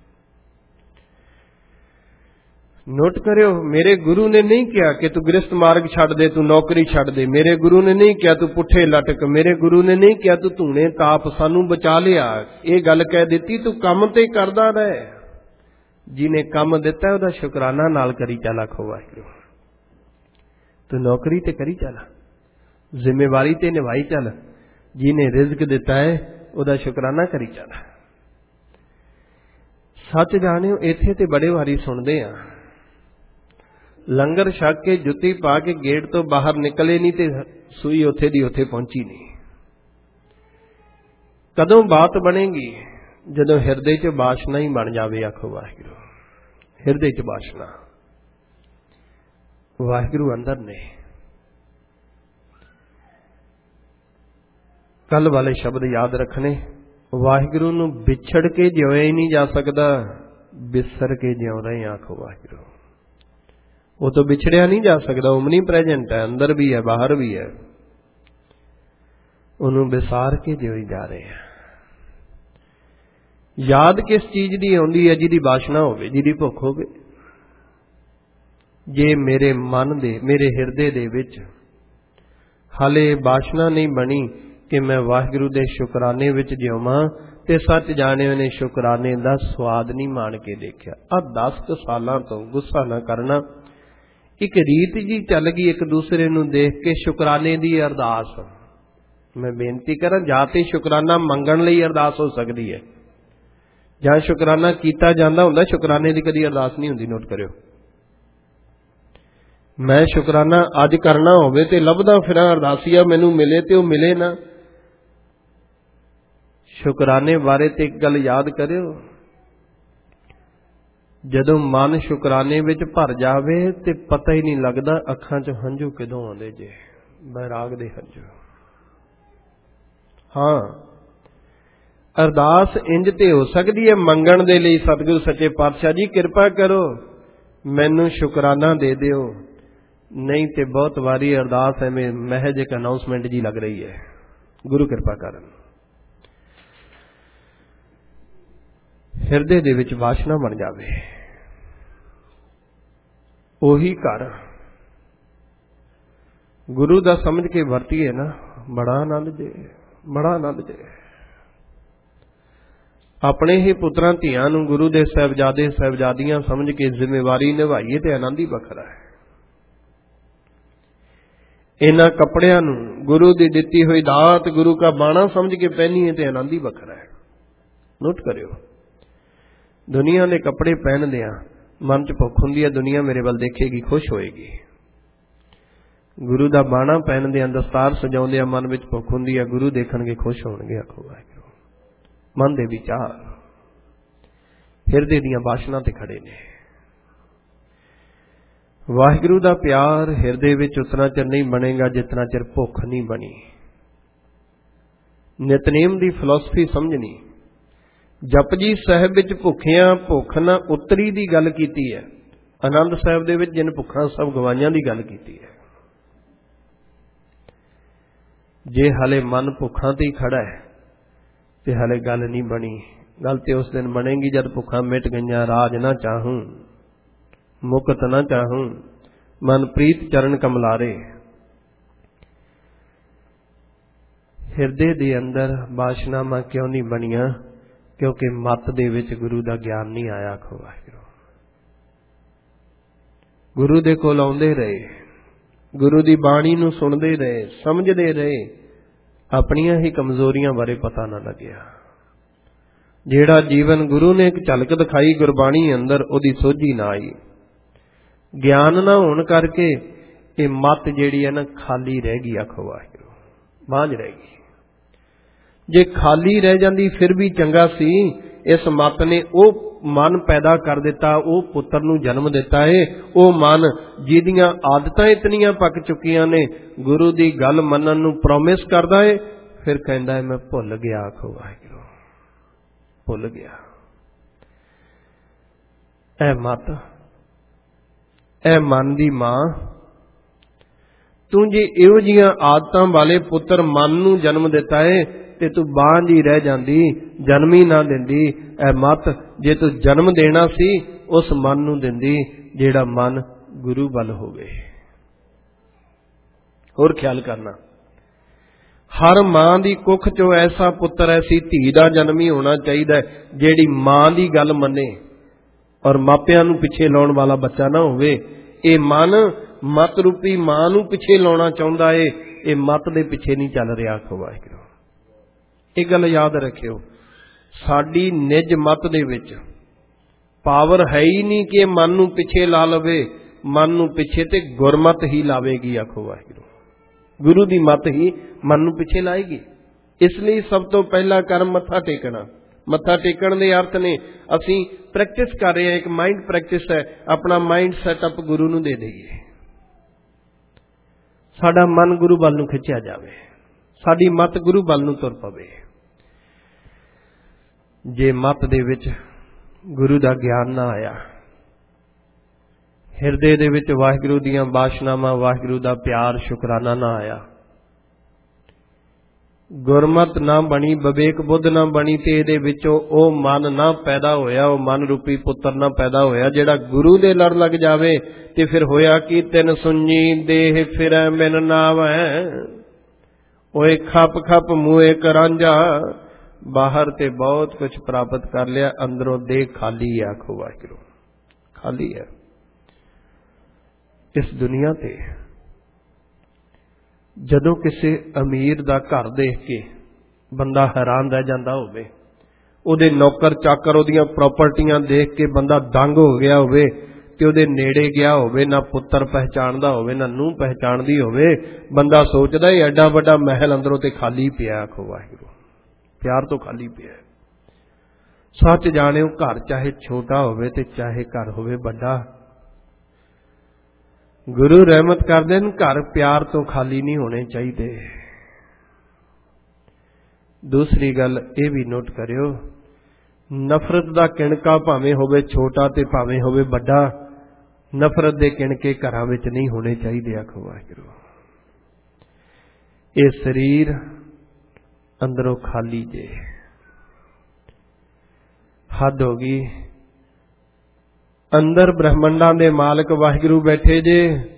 नोट करियो, मेरे गुरु ने नहीं कहा कि तू गृहस्थ मार्ग छड़ दे, तू नौकरी छड़ दे। मेरे गुरु ने नहीं कहा तू पुठे लटक। मेरे गुरु ने नहीं कहा तू धूने ताप, सानू बचा लिया। ये गल कह दी तू काम ते करदा रहे। जिन्हें काम दिता है उहदा शुकराना नाल करी चल आखो वाहिगुरू। तू नौकरी ते करी चल, जिम्मेवारी ते निभाई चल। जिन्हें रिज़्क दिता है उहदा शुकराना करी चल। सच जानियो, इत्थे ते बड़े वारी सुनदे आ, लंगर छक के जुत्ती पा के गेट तो बाहर निकले नहीं ते सूई उथे दी उथे पहुंची नहीं। कदों बात बनेगी? जदों हिरदे च बाशना ही बन जावे आखो वाहिगुरू। हिरदे च बाशना, वाहिगुरू अंदर ने। कल वाले शब्द याद रखने। वाहिगुरू नूं विछड़ के जिउया ही नहीं जा सकता, विसर के जिउंदा ही आखो वाहिगुरू। वो तो विछड़िया नहीं जा सकता, ओमनी प्रेजेंट है, अंदर भी है बाहर भी है। उन्होंने विसार के जिउ ही जा रहे हैं। याद किस चीज की आउंदी है? जिहदी वासना होवे, जिहदी भुख होवे। जे मेरे मन दे मेरे हिरदे दे विच हाले वासना नहीं बनी कि मैं वाहिगुरू दे शुकराने विच जिउवां ते सच जाने ने शुकराने दा स्वाद नहीं मान के देखिया। आ दस क सालां तो गुस्सा ना करना, एक रीत जी चल गई एक दूसरे नूं देख के शुकराने दी अरदास। मैं बेनती करा, जाते शुकराना मंगण लई अरदास हो सकती है, जां शुकराना कीता जांदा हुंदा, शुकराने दी कदी अरदास नहीं हुंदी। नोट करियो, मैं शुकराना अज करना होवे ते लभदा फिरां अरदासिया मैनू मिले ते वो मिले ना। शुकराने बारे ते एक गल याद करियो, जदों मन शुकराने विच भर जावे ते पता ही नहीं लगदा अखां चों हंझू किदों आउंदे जे, बैराग दे हंझू। हाँ, अरदास इंज ते हो सकती है मंगण दे लई, सतगुरु सच्चे पातशाह जी कृपा करो मैनू शुकराना दे दिओ, नहीं ते बहुत वारी अरदास एवें महज एक अनाउंसमेंट जी लग रही है। गुरु कृपा करन, हिरदे दे विच वासना बन जावे, ओही घर गुरु दा समझ के वरतीए ना, बड़ा आनंद जे, बड़ा आनंद जे। अपने ही पुत्रां धीआं नूं गुरु दे साहिबजादे साहिबजादियां समझ के जिम्मेवारी निभाईए ते आनंद ही बखरा है। इन्हां कपड़ियां नूं गुरु दी दित्ती हुई दात गुरु का बाणा समझ के पहनीए ते आनंद ही बखरा है। नोट करियो, दुनिया ने कपड़े पहनदियां मन च भुख हुंदी है, दुनिया मेरे वल देखेगी खुश होएगी। गुरु दा बाणा पहनदियां दस्तार सजाउंदियां मन विच भुख हुंदी है, गुरु देखणगे खुश होणगे। आखो वाहिगुरू, मन दे विचार हिरदे दीयां वासना ते खड़े ने। वाहिगुरू दा प्यार हिरदे विच उतना चिर नहीं बनेगा जितना चिर भुख नहीं बनी। नितनेम दी फिलोसफी समझनी, जपजी साहिब विच भुखियां भुख ना उतरी दी गल कीती है, आनंद साहिब दे विच जिन भुखां सब गवाइयां दी गल कीती है। जे हाले मन भुखां ते ही खड़ा है ते हाले गल नहीं बनी। गल ते उस दिन बनेगी जब भुखां मिट गईयां। राज ना चाहूं मुकत ना चाहूं मन प्रीत चरण कमलारे। हिरदे दे अंदर वासनावां क्यों नहीं बनिया? क्योंकि मत दे विच गुरु दा ज्ञान नहीं आया। आखो वाहिगुरू, गुरु दे कोल आउंदे रहे, गुरु दी बाणी नूं सुणदे रहे, समझदे रहे, अपनियां ही कमजोरियां बारे पता ना लग्या। जेड़ा जीवन गुरु ने एक झलक दिखाई गुरबाणी अंदर, ओदी सोझी ना आई। ज्ञान ना होण करके ये मत जेड़ी है ना खाली रह गई। आखो वाहिगुरू, बांझ रह गई। जे खाली रह जांदी फिर भी चंगा सी। इस मत ने वो मन पैदा कर दिता, वो पुत्र नूं जन्म दिता है। वो मन जिहदियां आदतां इतनियां पक चुकियां ने, गुरु दी गल मनन नूं प्रॉमिस करदा है, फिर कहंदा है मैं भुल गया। आखो वाहिगुरू, भुल गया। ऐ मत, ऐ मन दी मां, तू जे इहो जिहियां आदतां वाले पुत्र मन नूं जन्म दिता है ते तू बांझ ही रह जांदी, जन्म ही ना दिंदी। ऐ मत, जे तू जन्म देना सी उस मन नूं दिंदी जेड़ा मन गुरु वल होवे। होर ख्याल करना, हर मां दी कुख चो ऐसा पुत्र ऐसी धी दा जन्म ही होना चाहिए जेड़ी मां दी गल मने और मापियां नूं पिछे लाउण वाला बच्चा ना होवे। ये मन मत रूपी मां नूं पिछे लाउणा चाहुंदा है, ये मत दे पिछे नहीं चल रहा। आखो वाहिगुरू, एक गल याद रखियो, साडी निज मत दे विच पावर है ही नहीं कि मन नूं पिछे ला लवे। मन नूं पिछे ते गुरमत ही लावेगी। आखो वाहिगुरू, गुरु दी मत ही मन नूं पिछे लाएगी। इसलिए सब तो पहला कर्म मत्था टेकना। मत्था टेकण दे अर्थ ने असीं प्रैक्टिस कर रहे हैं, एक माइंड प्रैक्टिस है, अपना माइंड सैटअप गुरु नूं दे दईए। साडा मन गुरु वल नूं खिंचिया जावे, साडी मत गुरु बल नूं तुर पवे। जे मत दे विच गुरु दा ज्ञान ना आया, हिरदे दे विच वाहिगुरू दीयां बाशनावां, वाहिगुरू दा प्यार शुकराना ना आया, गुरमत ना बनी, विवेक बुद्ध ना बनी, ते इहदे विचों ओ मन ना पैदा होया, ओ मन रूपी पुत्र ना पैदा होया जिहड़ा गुरु दे लड़ लग जावे। ते फिर होया कि तिन सुनी देह फिरै बिन नावै, ओए खप खप मुए करांझा। बाहर ते बहुत कुछ प्राप्त कर लिया, अंदरों देह खाली है। आखो वाहिगुरू, खाली है। इस दुनिया ते जदों किसी अमीर दा घर देख के बंदा हैरान रह जाता होवे, उहदे नौकर चाकर उहदियां प्रॉपर्टियां देख के बंदा दंग हो गया होवे, ते उहदे नेड़े गया होवे, ना पुत्र पहचानदा होवे ना नूंह पहचानदी होवे, बंदा सोचदा है एडा वड्डा महल अंदरों ते खाली पिया। आखो वाहिगुरू, प्यार तो खाली पिया। सच जाणिओ, घर चाहे छोटा होवे ते चाहे घर होवे वड्डा, गुरु रहमत कर देन, घर प्यार तो खाली नहीं होने चाहिए। दूसरी गल ये भी नोट करियो, नफरत दा किणका भावें होवे छोटा ते भावें होवे बड़ा, नफरत दे किणके घरां विच नहीं होने चाहिए। आखो वाहिगुरू, ये शरीर अंदरों खाली जे, हद हो गई। अंदर ब्रह्मंडां दे मालक वाहिगुरू बैठे जे,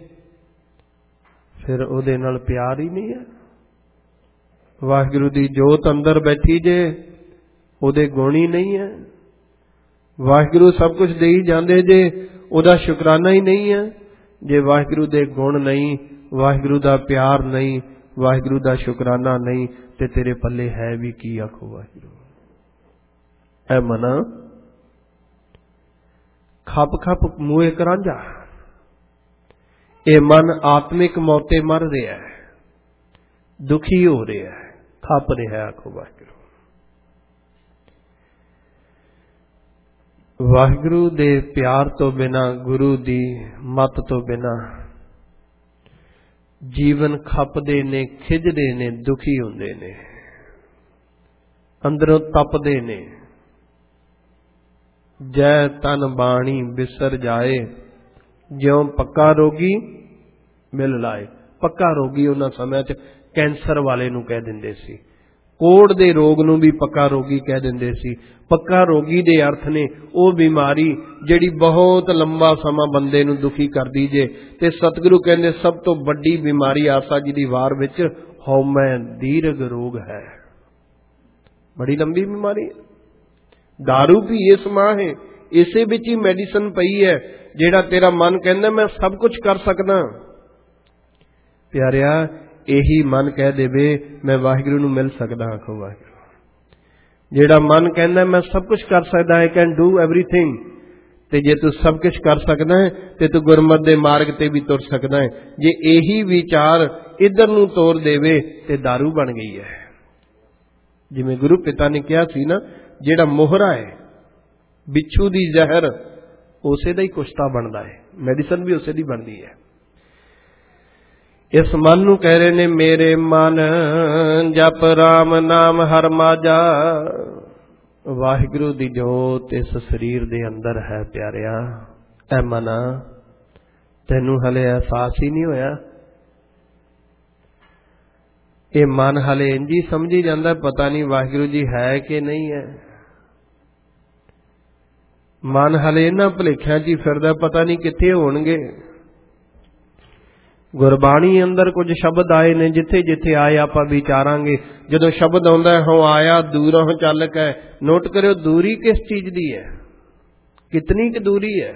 फिर उहदे नाल प्यार ही नहीं है। वाहिगुरू दी जोत अंदर बैठी जे, उहदे गुण ही नहीं है। वाहिगुरू सब कुछ दे ही जांदे जे, उहदा शुकराना ही नहीं है। जे वाहिगुरू दे गुण नहीं, वाहिगुरू दा प्यार नहीं, वाहिगुरू दा शुकराना नहीं, ते तेरे पल्ले है भी की। आखो वाहिगुरू, ऐ मना खप खप मुए करांझा, ये मन आत्मिक मौते मर रहा है, दुखी हो रहा है, खप रहा है। आखो वाहिगुरू, वाहिगुरू दे प्यार तो बिना, गुरु दी मत तो बिना जीवन खपदे ने, खिजदे ने, दुखी हुंदे ने, अंदरों तपदे ने। जय तन बाणी बिसर जाए, ज्यों पक्का रोगी मिल लाए। पक्का रोगी उन्हां समय च कैंसर वाले नूं कह दिंदे सी, कोड़ दे रोग नूं भी पक्का रोगी कह दिंदे सी। पक्का रोगी दे अर्थ ने वो बीमारी जिहड़ी बहुत लंबा समा बंदे नूं दुखी करदी जे। ते सतगुरु कहंदे सब तो वड्डी बीमारी आसा जी दी वार विच हौमै दीर्घ रोग है। बड़ी लंबी बीमारी, दारू भी इस मां है, इसे विच ही मेडिसिन पई है। जेड़ा तेरा मन कहंदा मैं सब कुछ कर सकदा, प्यारिया यही मन कह देवे मैं वाहिगुरू नूं मिल सकदा। आखो वाहिगुरू, जेड़ा मन कहंदा मैं सब कुछ कर सकदा, आई कैन डू एवरीथिंग, ते जे तू सब कुछ कर सकदा है ते तू गुरमत दे मार्ग ते भी तुर सकदा है। जे यही विचार इधर नूं तोड़ देवे ते दारू बन गई है। जिवें गुरु पिता ने कहा सी ना, जेड़ा मोहरा है बिच्छू दी जहर उसे दा ही कुश्ता बनता है, मेडिसिन भी उसे दी बनती है। इस मन नूं कह रहे ने मेरे मन जप राम नाम हर माजा। वाहिगुरू दी जोत इस शरीर दे अंदर है प्यारिया। ऐ मना तैनू हले एहसास ही नहीं होया। ये मन हले इंज ही समझी जाता पता नहीं वाहिगुरू जी है कि नहीं है। मन हले इन्हां भुलेखियां च ही फिरदा, पता नहीं कित्थे होणगे। गुरबाणी अंदर कुछ शब्द आए ने, जिथे जिथे आए आपां विचारांगे। जदों शब्द आउंदा है हों आया दूरों चल के, नोट करियो दूरी किस चीज दी है, कितनी की दूरी है।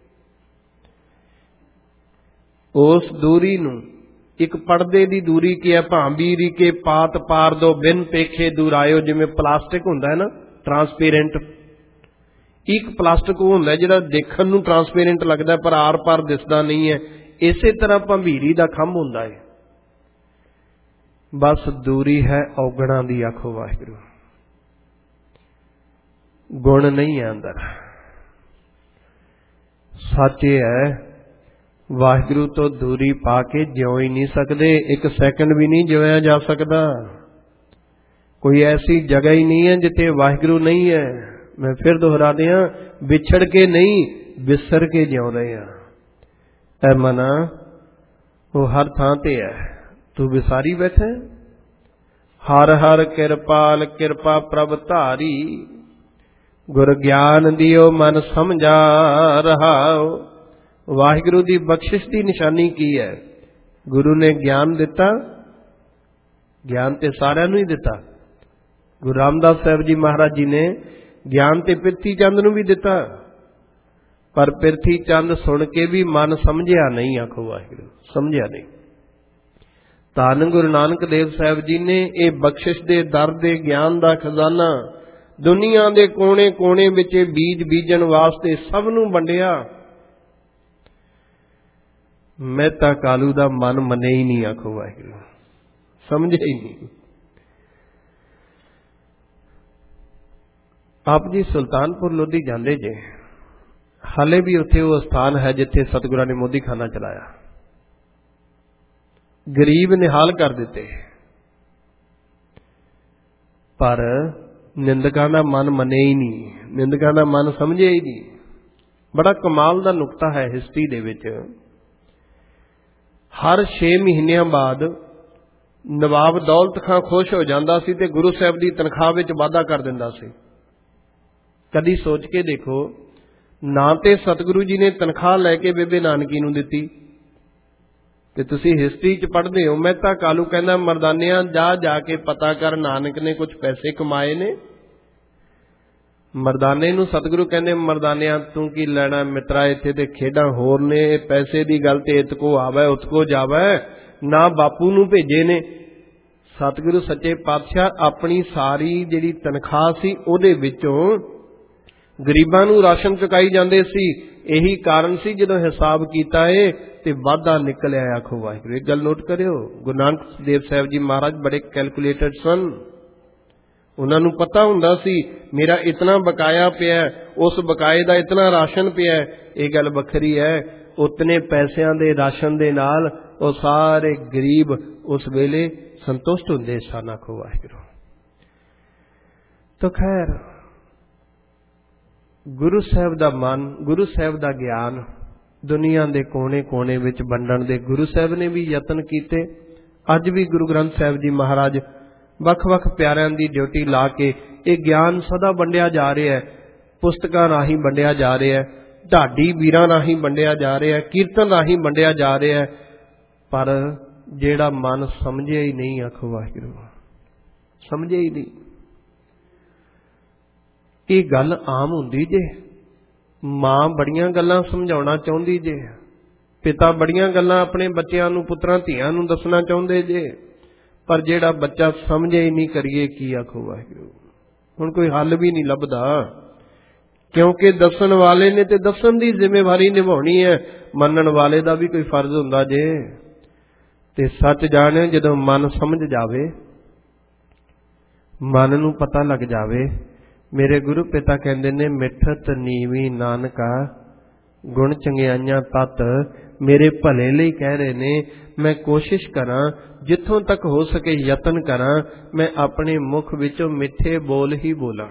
उस दूरी नूं एक पर्दे दी दूरी की है, भांबीरी के पात पार दो बिन पेखे दूर आयो। जिवें प्लास्टिक हुंदा है ना ट्रांसपेरेंट, एक प्लास्टिक हुंदा जिहड़ा देखण नूं ट्रांसपेरेंट लगदा पर आर पार दिसदा नहीं है। इसे तरह भंबीरी दा खंभ हुंदा है, बस दूरी है औगणा दी। आखो वाहिगुरू, गुण नहीं है अंदर। सच है वाहिगुरू तो दूरी पा के जिउ ही नहीं सकते, एक सैकंड भी नहीं जिया जा सकता। कोई ऐसी जगह ही नहीं है जिथे वाहिगुरु नहीं है। मैं फिर दोहरा दिया, विछड़ के नहीं विसर के जिउ रहे हैं। ऐ मना वो हर थां ते है, तू विसारी बैठे। हर हर किरपाल किरपा प्रभ धारी, गुर ज्ञान दियो मन समझा रहा। वाहिगुरु दी बख्शिश दी निशानी की है? गुरु ने ज्ञान दिता, ज्ञान ते सारिਆਂ ਨੂੰ ही दिता। गुरु रामदास साहब जी महाराज जी ने ज्ञान ते पिरथी चंद नूं भी दिता, पर पिरथी चंद सुन के भी मन समझिया नहीं। आखो वाहिगुरु, समझिया नहीं। धन गुरु नानक देव साहब जी ने ये बख्शिश दे दर दे ज्ञान दा खजाना दुनिया दे कोने कोने विच बीज बीजन वास्ते सब नूं वंडिया। मेहता कालू दा मन मने ही नहीं। आखो वाहिगुरु, समझे ही नहीं। आप जी सुल्तानपुर लोधी जाते जे, हाले भी उत्थे वो स्थान है जिथे सतगुरां ने मोदी खाना चलाया। गरीब निहाल कर दिते, पर निंदकां दा मन मने ही नहीं, निंदकां दा मन समझे ही नहीं। बड़ा कमाल दा नुकता है हिस्ट्री दे विच। हर छे महीनों बाद नवाब दौलत खां खुश हो जाता सी ते गुरु साहब की तनख्वाह विच वाधा कर दिंदा सी। कदी सोच के देखो, ना ते सतगुरु जी ने तनख्वाह लैके बेबे नानकी नूं दिती, ते तुसीं हिस्ट्री च पढ़दे हो मेहता कालू कहंदा मरदानिया जा जाके पता कर नानक ने कुछ पैसे कमाए ने। मरदाने नूं सतगुरु कहंदे मरदानिया तू की लैना मित्रा, इत्थे ते खेडां होर ने, पैसे दी गल ते इतको आवे उतको जावे, ना बापू नूं भेजे ने। सतगुरु सच्चे पातशाह अपनी सारी जिहड़ी तनख्वाह सी उहदे विचों गरीबां नूं राशन चुकाई जांदे सी। यही कारण सी जदों हिसाब कीता है ते वाधा निकलिया। आखो वाहिगुरू, एक गल नोट करियो, गुरु नानक देव साहब जी महाराज बड़े कैलकुलेटेड सन। उन्हां नूं पता हुंदा सी मेरा इतना बकाया पिया, उस बकाए दा इतना राशन पिया। ये गल वखरी है, उतने पैसिਆਂ दे राशन दे नाल ਉਹ सारे गरीब उस वेले संतुष्ट हुंदे सन। आखो वाहिगुरू। तो खैर गुरु साहब दा मन, गुरु साहब दा ज्ञान दुनिया दे कोने कोने विच वंडण दे गुरु साहब ने भी यतन कीते। अज भी गुरु ग्रंथ साहब जी महाराज वख वख प्यारिਆਂ दी ड्यूटी ला के ये ज्ञान सदा वंडिया जा रहा है, पुस्तकां राहीं वंडिया जा रहा है, ढाडी वीरां राहीं वंडिया जा रहा है, कीर्तन राहीं वंडिया जा रहा है, पर जेड़ा मन समझे ही नहीं। आखो वाहिगुरू, समझे ही नहीं। ये गल आम हुंदी जे, मां बड़ियां गल्लां समझाउणा चाहुंदी जे, पिता बड़ियां गल्लां अपने बच्चों नूं पुत्रां धीआं नूं दसना चाहुंदे जे, पर जेड़ा बच्चा समझे ही नहीं करिए की। आखो वाहिगुरू, हुण कोई हल भी नहीं लभदा, क्योंकि दसन वाले ने ते दसन दी जिम्मेवारी निभाउणी है, मनण वाले दा भी कोई फर्ज हुंदा जे। ते सच जाने जदों मन समझ जावे, मन नूं पता लग जावे। मेरे गुरु पिता कहंदे ने मिठत नीवी नानका गुण चंगियाइयां तत मेरे भले लई कह रहे ने। मैं कोशिश करा जिथों तक हो सके यतन करा मैं अपने मुख विचों मिठे बोल ही बोला।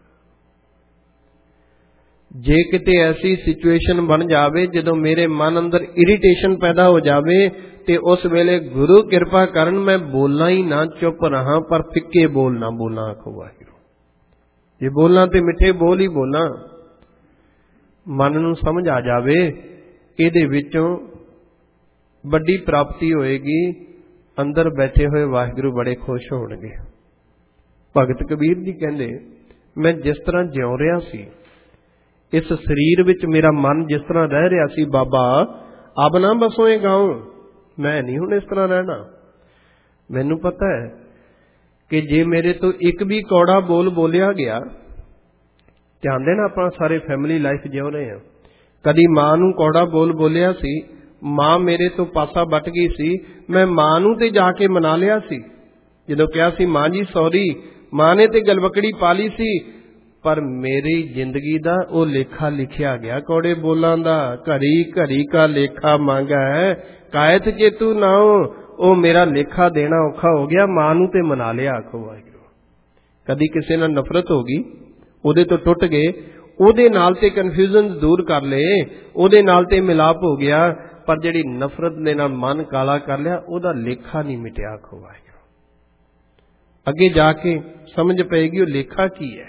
जे किते ऐसी सिचुएशन बन जावे जदों मेरे मन अंदर इरीटेशन पैदा हो जावे ते उस वेले गुरु कृपा करन मैं बोलना ही ना, चुप रहा पर फिक्के बोल ना बोला। आखो वाहिगुरू, जे बोलना ते मिठे बोल ही बोला। मन नूं समझ आ जावे इहदे विचों बड़ी प्राप्ति होएगी। अंदर बैठे हुए वाहिगुरू बड़े खुश होणगे। भगत कबीर जी कहंदे मैं जिस तरह जिउ रहा सी, इस शरीर विच मेरा मन जिस तरह रह रहा सी, बाबा अब ना बसोए गाँव, मैं नहीं हुण इस तरह रहना। मैनू पता है कि जे मेरे तो एक भी कौड़ा बोल बोलिया गया, ध्यान देना अपना सारे फैमिली लाइफ जिउ रहे हैं, कदी मां नू कौड़ा बोल बोलिया सी, मां मेरे तो पासा बट गई सी, मैं मां नू ते जाके मना लिया सी। जदों कहा सी मां जी सॉरी, मां ने ते गलवकड़ी पा ली सी, पर मेरी जिंदगी दा वो लेखा लिखिया गया कौड़े बोलां दा। घड़ी घड़ी का लेखा मांगा है, कायत चेतू ना हो, ओ मेरा लेखा देना औखा हो गया, मां नू ते मना लिया। आखो वाहिगुरू, कदी किसी नाल नफरत हो गई, उहदे तो टुट गए, उहदे नाल ते कन्फ्यूजन दूर कर लए, उहदे नाल ते मिलाप हो गया, पर जिहड़ी नफरत दे नाल मन काला कर लिया, उहदा लेखा नहीं मिटिया। आखो वाहिगुरू, अगे जाके समझ पेगी वो लेखा की है।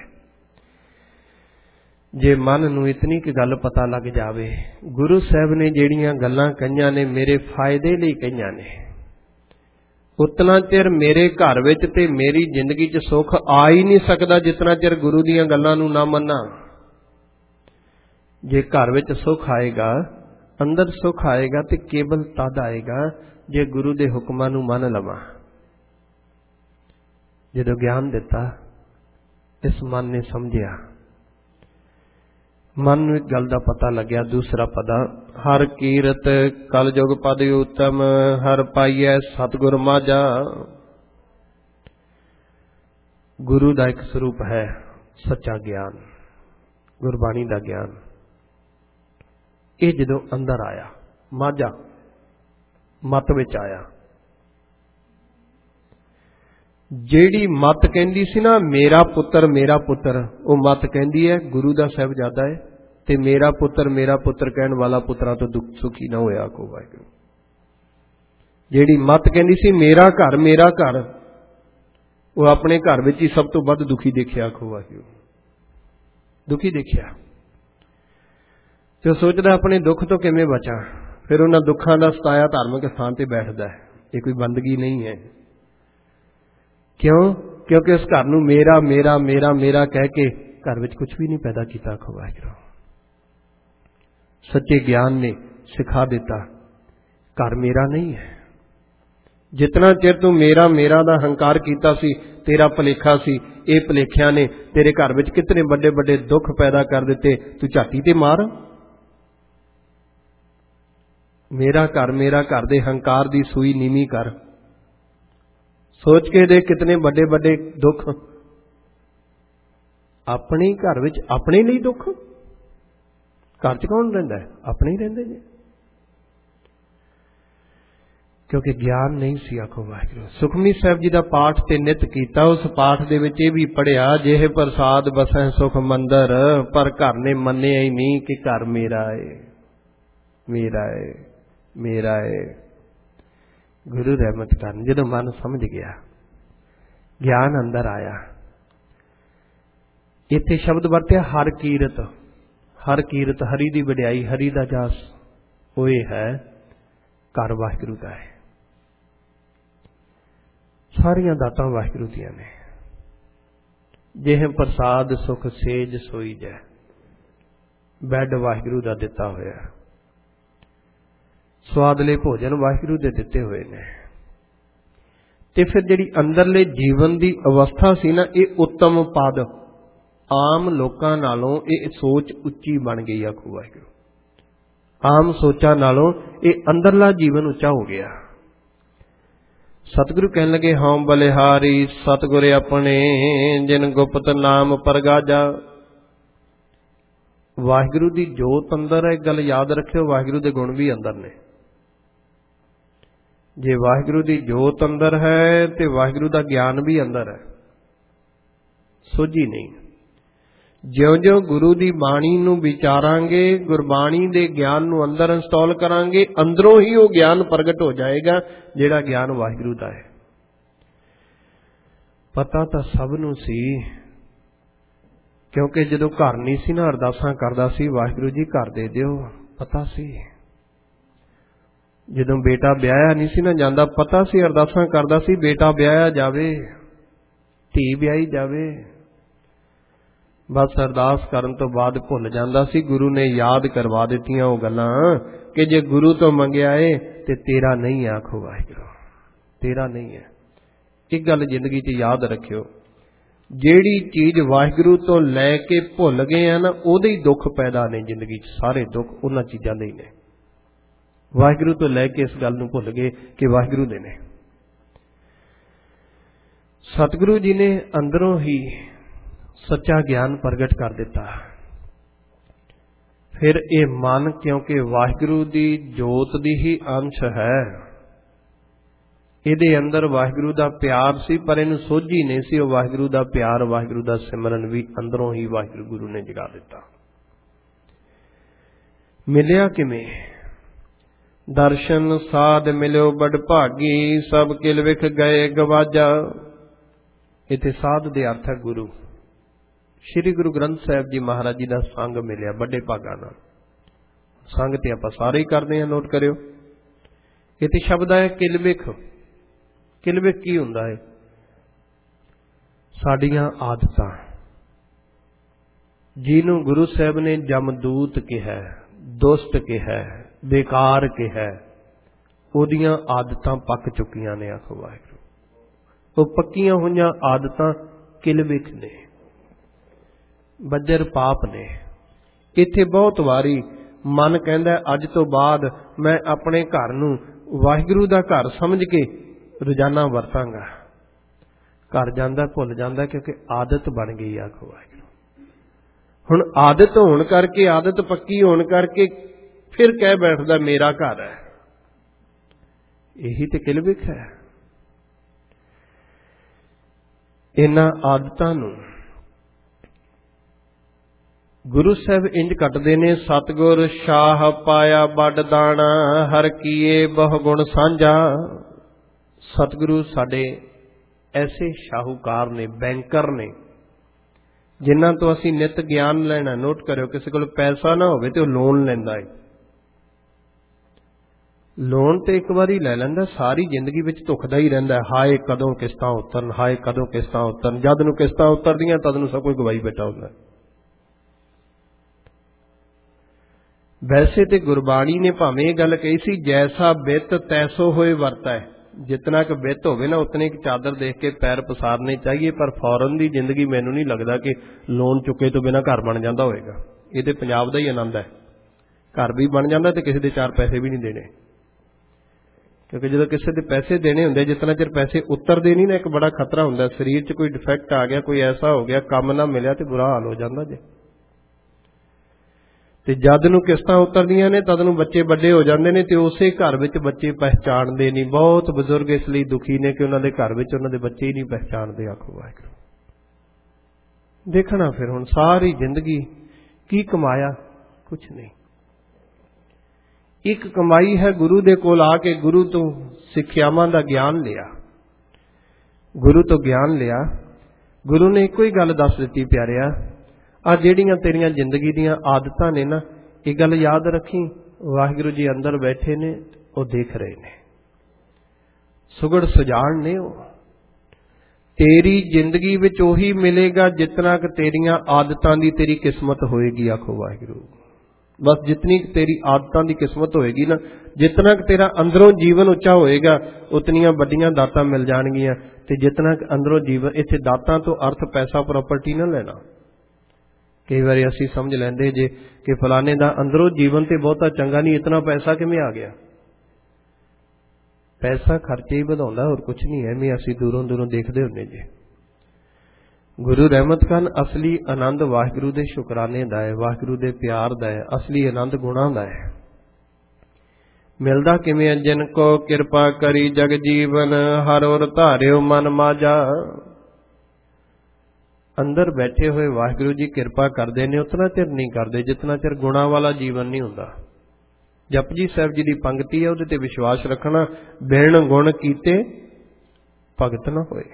जे मन नूं इतनी की गल पता लग जावे, गुरु साहब ने जिहड़ियां गल्लां कहियां ने मेरे फायदे लई कहियां ने, उतना चिर मेरे घर विच ते मेरी जिंदगी च सुख आ ही नहीं सकदा जितना चिर गुरु दीयां गल्लां नूं ना मन्ना। जे घर विच सुख आएगा, अंदर सुख आएगा, तो केवल तद आएगा जे गुरु दे हुक्मां नूं मन लवां। जदों ज्ञान दिता, इस मन ने समझिया, मन नूं एक गल दा पता लग्या। दूसरा पदा, हर कीरत कल जुग पद उत्तम, हर पाइयै सतगुर माझा। गुरु दा एक स्वरूप है सच्चा ज्ञान, गुरबाणी दा ज्ञान। ये जदों अंदर आया, माझा मत विच आया, जेड़ी मत कहंदी सी ना मेरा पुत्र मेरा पुत्र, वो मत कहंदी है गुरु दा साहिबजादा है, ते मेरा पुत्र मेरा पुत्र कहण वाला पुत्रा तो दुख सुखी ना होया। को वाहिगुरू, जेड़ी मत कहंदी सी मेरा घर मेरा घर, वो अपने घर विच ही सब तो वध दुखी देखिया। को वाहिगुरू, दुखी देखिया, तो सोचदा अपने दुख तो किवें बचा। फिर उन्हां दुखां दा सताया धार्मिक स्थान ते बैठदा है। ये कोई बंदगी नहीं है। क्यों? क्योंकि उस घर नूं मेरा मेरा मेरा मेरा कह के घर विच कुछ भी नहीं पैदा किया। आखो वाहिगुरू, सच्चे ज्ञान ने सिखा दिता घर मेरा नहीं है। जितना चिर तू मेरा मेरा दा हंकार कीता सी, तेरा भलेखा सी। ये भलेखिया ने तेरे घर विच कितने बड़े बड़े दुख पैदा कर दिते। तू झाटी ते मार। मेरा घर मेरा घर दे हंकार दी सूई नीवी कर। सोच के देख कितने बड़े बड़े दुख अपने घर विच, अपने लिए दुख। घर च कौन रहिंदा है? अपने ही रहिंदे ने, क्योंकि ज्ञान नहीं सी। आखो वाहिगुरू, सुखमनी साहब जी का पाठ ते नित कीता। उस पाठ दे विच भी पढ़िया, जेह प्रसाद बसै सुख मंदर, पर घर ने मन्निया ही नहीं कि घर मेरा है मेरा है मेरा है। गुरु रहमत करन, जदों मन समझ गया, ज्ञान अंदर आया, इत्थे शब्द वरत्या हर कीरत। हर कीरत हरि दी वडियाई, हरि दा जास, ओए है घर वाहिगुरू दा है। सारियां दातां वाहिगुरू दियां ने। जेह प्रसाद सुख सेज सोई जै, बैड वाहिगुरू दा दिता होया। स्वादले भोजन वाहिगुरू दे दिते हुए ने। ते फिर जिहड़ी अंदरले जीवन दी अवस्था सी ना, ये उत्तम पद। आम लोकां नालों ये सोच उच्ची बन गई। आखो वाहिगुरू, आम सोचा नालों ये अंदरला जीवन उच्चा हो गया। सतगुरु कहन लगे, हाँ बलिहारी सतगुर अपने, जिन गुप्त नाम परगाजा। वाहिगुरू दी जोत अंदर है। एक गल याद रखियो, वाहिगुरू दे गुण भी अंदर ने। जे वाहिगुरू दी जोत अंदर है तो वाहिगुरू दा ज्ञान भी अंदर है। सोझी नहीं। ज्यों ज्यों गुरु दी बाणी नूं विचारांगे, गुरबाणी दे ज्ञान नूं अंदर इंस्टॉल करांगे, अंदरों ही वो ज्ञान प्रगट हो जाएगा जिहड़ा ज्ञान वाहिगुरू दा है। पता तो सब नूं सी, क्योंकि जदों घर नहीं सी ना, अरदासां करदा सी, वाहिगुरू जी घर दे दिओ, पता सी। जदों बेटा ब्याया नहीं सी ना जांदा, पता सी, अरदासां करदा सी बेटा ब्याया जावे, धी ब्याई जावे। बस अरदास करन तो बाद भुल जांदा सी। गुरु ने याद करवा दित्तियां वो गल्लां कि जे गुरु तो मंगिया है ते तेरा नहीं है। आखो वाहिगुरू, तेरा नहीं है। एक गल जिंदगी च याद रखियो, जेड़ी चीज वाहिगुरू तो लैके भुल गए हैं ना, उहदे ही दुख पैदा ने जिंदगी च। सारे दुख उन्हां चीज़ां दे ही ने। वाहिगुरू तो लैके इस गल नूं भुल गए कि वाहिगुरू दे ने। सतगुरु जी ने अंदरों ही सच्चा ज्ञान प्रगट कर दिता। फिर ये मन, क्योंकि वाहिगुरू दी जोत दी ही अंश है, ਇਹਦੇ ਅੰਦਰ ਵਾਹਿਗੁਰੂ ਦਾ ਪਿਆਰ ਸੀ, ਪਰ ਇਹਨੂੰ ਸੋਝੀ ਨਹੀਂ ਸੀ। ਉਹ ਵਾਹਿਗੁਰੂ ਦਾ ਪਿਆਰ, ਵਾਹਿਗੁਰੂ ਦਾ ਸਿਮਰਨ ਵੀ ਅੰਦਰੋਂ ਹੀ ਵਾਹਿਗੁਰੂ ਗੁਰੂ ਨੇ ਜਗਾ ਦਿੱਤਾ। ਮਿਲਿਆ ਕਿਵੇਂ? ਦਰਸ਼ਨ ਸਾਧ ਮਿਲਿਓ ਬੜ ਭਾਗੀ, ਸਭ ਕਿਲ ਵਿਖ ਗਏ ਗਵਾਜਾ। ਇੱਥੇ ਸਾਧ ਦੇ ਅਰਥ ਹੈ ਗੁਰੂ। ਸ਼੍ਰੀ ਗੁਰੂ ਗ੍ਰੰਥ ਸਾਹਿਬ ਜੀ ਮਹਾਰਾਜ ਜੀ ਦਾ ਸੰਗ ਮਿਲਿਆ ਵੱਡੇ ਭਾਗਾਂ ਨਾਲ। ਸੰਗ ਤੇ ਆਪਾਂ ਸਾਰੇ ਹੀ ਕਰਦੇ ਹਾਂ, ਨੋਟ ਕਰਿਓ। ਇੱਥੇ ਸ਼ਬਦ ਹੈ ਕਿਲਵਿਖ। ਕਿਲਵਿਖ ਕੀ ਹੁੰਦਾ ਹੈ? ਸਾਡੀਆਂ ਆਦਤਾਂ। ਜਿਹਨੂੰ ਗੁਰੂ ਸਾਹਿਬ ਨੇ ਜਮਦੂਤ ਕਿਹਾ, ਦੁਸ਼ਟ ਕਿਹਾ, ਬੇਕਾਰ ਕਿਹਾ, ਉਹਦੀਆਂ ਆਦਤਾਂ ਪੱਕ ਚੁੱਕੀਆਂ ਨੇ। ਆਖੋ ਵਾਹਿਗੁਰੂ। ਉਹ ਪੱਕੀਆਂ ਹੋਈਆਂ ਆਦਤਾਂ ਕਿਲਵਿਖ ਨੇ, ਬੱਜਰ ਪਾਪ ਨੇ। ਇੱਥੇ ਬਹੁਤ ਵਾਰੀ ਮਨ ਕਹਿੰਦਾ ਅੱਜ ਤੋਂ ਬਾਅਦ ਮੈਂ ਆਪਣੇ ਘਰ ਨੂੰ ਵਾਹਿਗੁਰੂ ਦਾ ਘਰ ਸਮਝ ਕੇ ਰੋਜ਼ਾਨਾ ਵਰਤਾਂਗਾ। ਘਰ ਜਾਂਦਾ ਭੁੱਲ ਜਾਂਦਾ, ਕਿਉਂਕਿ ਆਦਤ ਬਣ ਗਈ। ਆਖੋ ਵਾਹਿਗੁਰੂ। ਹੁਣ ਆਦਤ ਹੋਣ ਕਰਕੇ, ਆਦਤ ਪੱਕੀ ਹੋਣ ਕਰਕੇ ਫਿਰ ਕਹਿ ਬੈਠਦਾ ਮੇਰਾ ਘਰ ਹੈ। ਇਹੀ ਤੇ ਕਿਲਵਿਖ ਹੈ। ਇਹਨਾਂ ਆਦਤਾਂ ਨੂੰ ਗੁਰੂ ਸਾਹਿਬ ਇੰਜ ਕੱਟਦੇ ਨੇ, ਸਤਿਗੁਰ ਸ਼ਾਹ ਪਾਇਆ ਵੱਡ ਦਾਣਾ, ਹਰ ਕੀਏ ਬਹੁ ਗੁਣ ਸਾਂਝਾ। ਸਤਿਗੁਰੂ ਸਾਡੇ ਐਸੇ ਸ਼ਾਹੂਕਾਰ ਨੇ, ਬੈਂਕਰ ਨੇ, ਜਿਨ੍ਹਾਂ ਤੋਂ ਅਸੀਂ ਨਿਤ ਗਿਆਨ ਲੈਣਾ। ਨੋਟ ਕਰਿਓ, ਕਿਸੇ ਕੋਲ ਪੈਸਾ ਨਾ ਹੋਵੇ ਤੇ ਉਹ ਲੋਨ ਲੈਂਦਾ ਹੈ। ਲੋਨ ਤੇ ਇੱਕ ਵਾਰੀ ਲੈ ਲੈਂਦਾ, ਸਾਰੀ ਜ਼ਿੰਦਗੀ ਵਿੱਚ ਧੁਖਦਾ ਹੀ ਰਹਿੰਦਾ। ਹਾਏ ਕਦੋਂ ਕਿਸ਼ਤਾਂ ਉਤਰਨ, ਹਾਏ ਕਦੋਂ ਕਿਸ਼ਤਾਂ ਉਤਰਨ। ਜਦ ਨੂੰ ਕਿਸ਼ਤਾਂ ਉਤਰਦੀਆਂ ਤਦ ਨੂੰ ਸਭ ਕੁਝ ਗਵਾਈ ਬੈਠਾ ਹੁੰਦਾ। ਵੈਸੇ ਤੇ ਗੁਰਬਾਣੀ ਨੇ ਭਾਵੇਂ ਇਹ ਗੱਲ ਕਹੀ ਸੀ, ਜੈਸਾ ਬਿੱਤ ਤੈਸੋ ਹੋਏ ਵਰਤਾ ਹੈ। ਜਿਤਨਾ ਕੁ ਬਿੱਤ ਹੋਵੇ ਨਾ, ਉਤਨੇ ਇੱਕ ਚਾਦਰ ਦੇਖ ਕੇ ਪੈਰ ਪਸਾਰਨੇ ਚਾਹੀਏ। ਪਰ ਫੌਰਨ ਦੀ ਜ਼ਿੰਦਗੀ ਮੈਨੂੰ ਨਹੀਂ ਲੱਗਦਾ ਕਿ ਲੋਨ ਚੁੱਕੇ ਤੋਂ ਬਿਨਾਂ ਘਰ ਬਣ ਜਾਂਦਾ ਹੋਵੇਗਾ। ਇਹਦੇ ਪੰਜਾਬ ਦਾ ਹੀ ਆਨੰਦ ਹੈ। ਘਰ ਵੀ ਬਣ ਜਾਂਦਾ ਤੇ ਕਿਸੇ ਦੇ ਚਾਰ ਪੈਸੇ ਵੀ ਨਹੀਂ ਦੇਣੇ। ਕਿਉਂਕਿ ਜਦੋਂ ਕਿਸੇ ਦੇ ਪੈਸੇ ਦੇਣੇ ਹੁੰਦੇ, ਜਿਤਨਾ ਚਿਰ ਪੈਸੇ ਉਤਰਦੇ ਨਹੀਂ ਨਾ, ਇੱਕ ਬੜਾ ਖਤਰਾ ਹੁੰਦਾ। ਸਰੀਰ 'ਚ ਕੋਈ ਡਿਫੈਕਟ ਆ ਗਿਆ, ਕੋਈ ਐਸਾ ਹੋ ਗਿਆ, ਕੰਮ ਨਾ ਮਿਲਿਆ ਤੇ ਬੁਰਾ ਹਾਲ ਹੋ ਜਾਂਦਾ ਜੇ। ਤੇ ਜਦ ਨੂੰ ਕਿਸ਼ਤਾਂ ਉਤਰਦੀਆਂ ਨੇ ਤਦ ਨੂੰ ਬੱਚੇ ਵੱਡੇ ਹੋ ਜਾਂਦੇ ਨੇ, ਤੇ ਉਸੇ ਘਰ ਵਿੱਚ ਬੱਚੇ ਪਹਿਚਾਣਦੇ ਨਹੀਂ। ਬਹੁਤ ਬਜ਼ੁਰਗ ਇਸ ਲਈ ਦੁਖੀ ਨੇ ਕਿ ਉਹਨਾਂ ਦੇ ਘਰ ਵਿੱਚ ਉਹਨਾਂ ਦੇ ਬੱਚੇ ਹੀ ਨਹੀਂ ਪਹਿਚਾਣਦੇ। ਆਖੋ ਵਾਹਿਗੁਰੂ। ਦੇਖਣਾ ਫਿਰ ਹੁਣ ਸਾਰੀ ਜ਼ਿੰਦਗੀ ਕੀ ਕਮਾਇਆ? ਕੁਛ ਨਹੀਂ। ਇੱਕ ਕਮਾਈ ਹੈ ਗੁਰੂ ਦੇ ਕੋਲ ਆ ਕੇ ਗੁਰੂ ਤੋਂ ਸਿੱਖਿਆਵਾਂ ਦਾ ਗਿਆਨ ਲਿਆ। ਗੁਰੂ ਤੋਂ ਗਿਆਨ ਲਿਆ। ਗੁਰੂ ਨੇ ਇੱਕੋ ਹੀ ਗੱਲ ਦੱਸ ਦਿੱਤੀ, ਪਿਆਰਿਆ, ਆ ਜਿਹੜੀਆਂ ਤੇਰੀਆਂ ਜ਼ਿੰਦਗੀ ਦੀਆਂ ਆਦਤਾਂ ਨੇ ਨਾ, ਇਹ ਗੱਲ ਯਾਦ ਰੱਖੀ, ਵਾਹਿਗੁਰੂ ਜੀ ਅੰਦਰ ਬੈਠੇ ਨੇ, ਉਹ ਦੇਖ ਰਹੇ ਨੇ। ਸੁਗੜ ਸੁਜਾਨ ਨੇ ਉਹ। ਤੇਰੀ ਜ਼ਿੰਦਗੀ ਵਿੱਚ ਉਹੀ ਮਿਲੇਗਾ ਜਿਤਨਾ ਕਿ ਤੇਰੀਆਂ ਆਦਤਾਂ ਦੀ ਤੇਰੀ ਕਿਸਮਤ ਹੋਏਗੀ। ਆਖੋ ਵਾਹਿਗੁਰੂ। ਬਸ ਜਿਤਨੀ ਤੇਰੀ ਆਦਤਾਂ ਦੀ ਕਿਸਮਤ ਹੋਏਗੀ ਨਾ, ਜਿਤਨਾ ਕਿ ਤੇਰਾ ਅੰਦਰੋਂ ਜੀਵਨ ਉੱਚਾ ਹੋਏਗਾ, ਉਤਨੀਆਂ ਵੱਡੀਆਂ ਦਾਤਾਂ ਮਿਲ ਜਾਣਗੀਆਂ। ਤੇ ਜਿਤਨਾ ਕਿ ਅੰਦਰੋਂ ਜੀਵਨ, ਇੱਥੇ ਦਾਤਾਂ ਤੋਂ ਅਰਥ ਪੈਸਾ ਪ੍ਰਾਪਰਟੀ ਨਾ ਲੈਣਾ। ਕਈ ਵਾਰੀ ਅਸੀਂ ਸਮਝ ਲੈਂਦੇ ਜੇ ਕਿ ਫਲਾਣੇ ਦਾ ਅੰਦਰੋਂ ਜੀਵਨ ਤੇ ਬਹੁਤਾ ਚੰਗਾ ਨਹੀਂ, ਇਤਨਾ ਪੈਸਾ ਕਿਵੇਂ ਆ ਗਿਆ? ਪੈਸਾ ਖਰਚੇ ਹੀ ਵਧਾਉਂਦਾ, ਹੋਰ ਕੁਛ ਨਹੀਂ। ਐਵੇਂ ਅਸੀਂ ਦੂਰੋਂ ਦੂਰੋਂ ਦੇਖਦੇ ਹੁੰਦੇ ਜੇ। ਗੁਰੂ ਰਹਿਮਤ ਕਰਨ ਅਸਲੀ ਆਨੰਦ ਵਾਹਿਗੁਰੂ ਦੇ ਸ਼ੁਕਰਾਨੇ ਦਾ ਹੈ, ਵਾਹਿਗੁਰੂ ਦੇ ਪਿਆਰ ਦਾ ਹੈ। ਅਸਲੀ ਆਨੰਦ ਗੁਣਾਂ ਦਾ ਹੈ। ਮਿਲਦਾ ਕਿਵੇਂ? ਜਿਨ ਕੋ ਕਿਰਪਾ ਕਰੀ ਜਗ ਜੀਵਨ, ਹਰ ਔਰ ਧਾਰਿਓ ਮਨ ਮਾਝਾ। ਅੰਦਰ ਬੈਠੇ ਹੋਏ ਵਾਹਿਗੁਰੂ ਜੀ ਕਿਰਪਾ ਕਰਦੇ ਨੇ, ਉਤਨਾ ਚਿਰ ਨਹੀਂ ਕਰਦੇ ਜਿਤਨਾ ਚਿਰ ਗੁਣਾਂ ਵਾਲਾ ਜੀਵਨ ਨਹੀਂ ਹੁੰਦਾ। ਜਪਜੀ ਸਾਹਿਬ ਜੀ ਦੀ ਪੰਕਤੀ ਹੈ, ਉਹਦੇ ਤੇ ਵਿਸ਼ਵਾਸ ਰੱਖਣਾ, ਬਿਨ ਗੁਣ ਕੀਤੇ ਭਗਤ ਨਾ ਹੋਏ।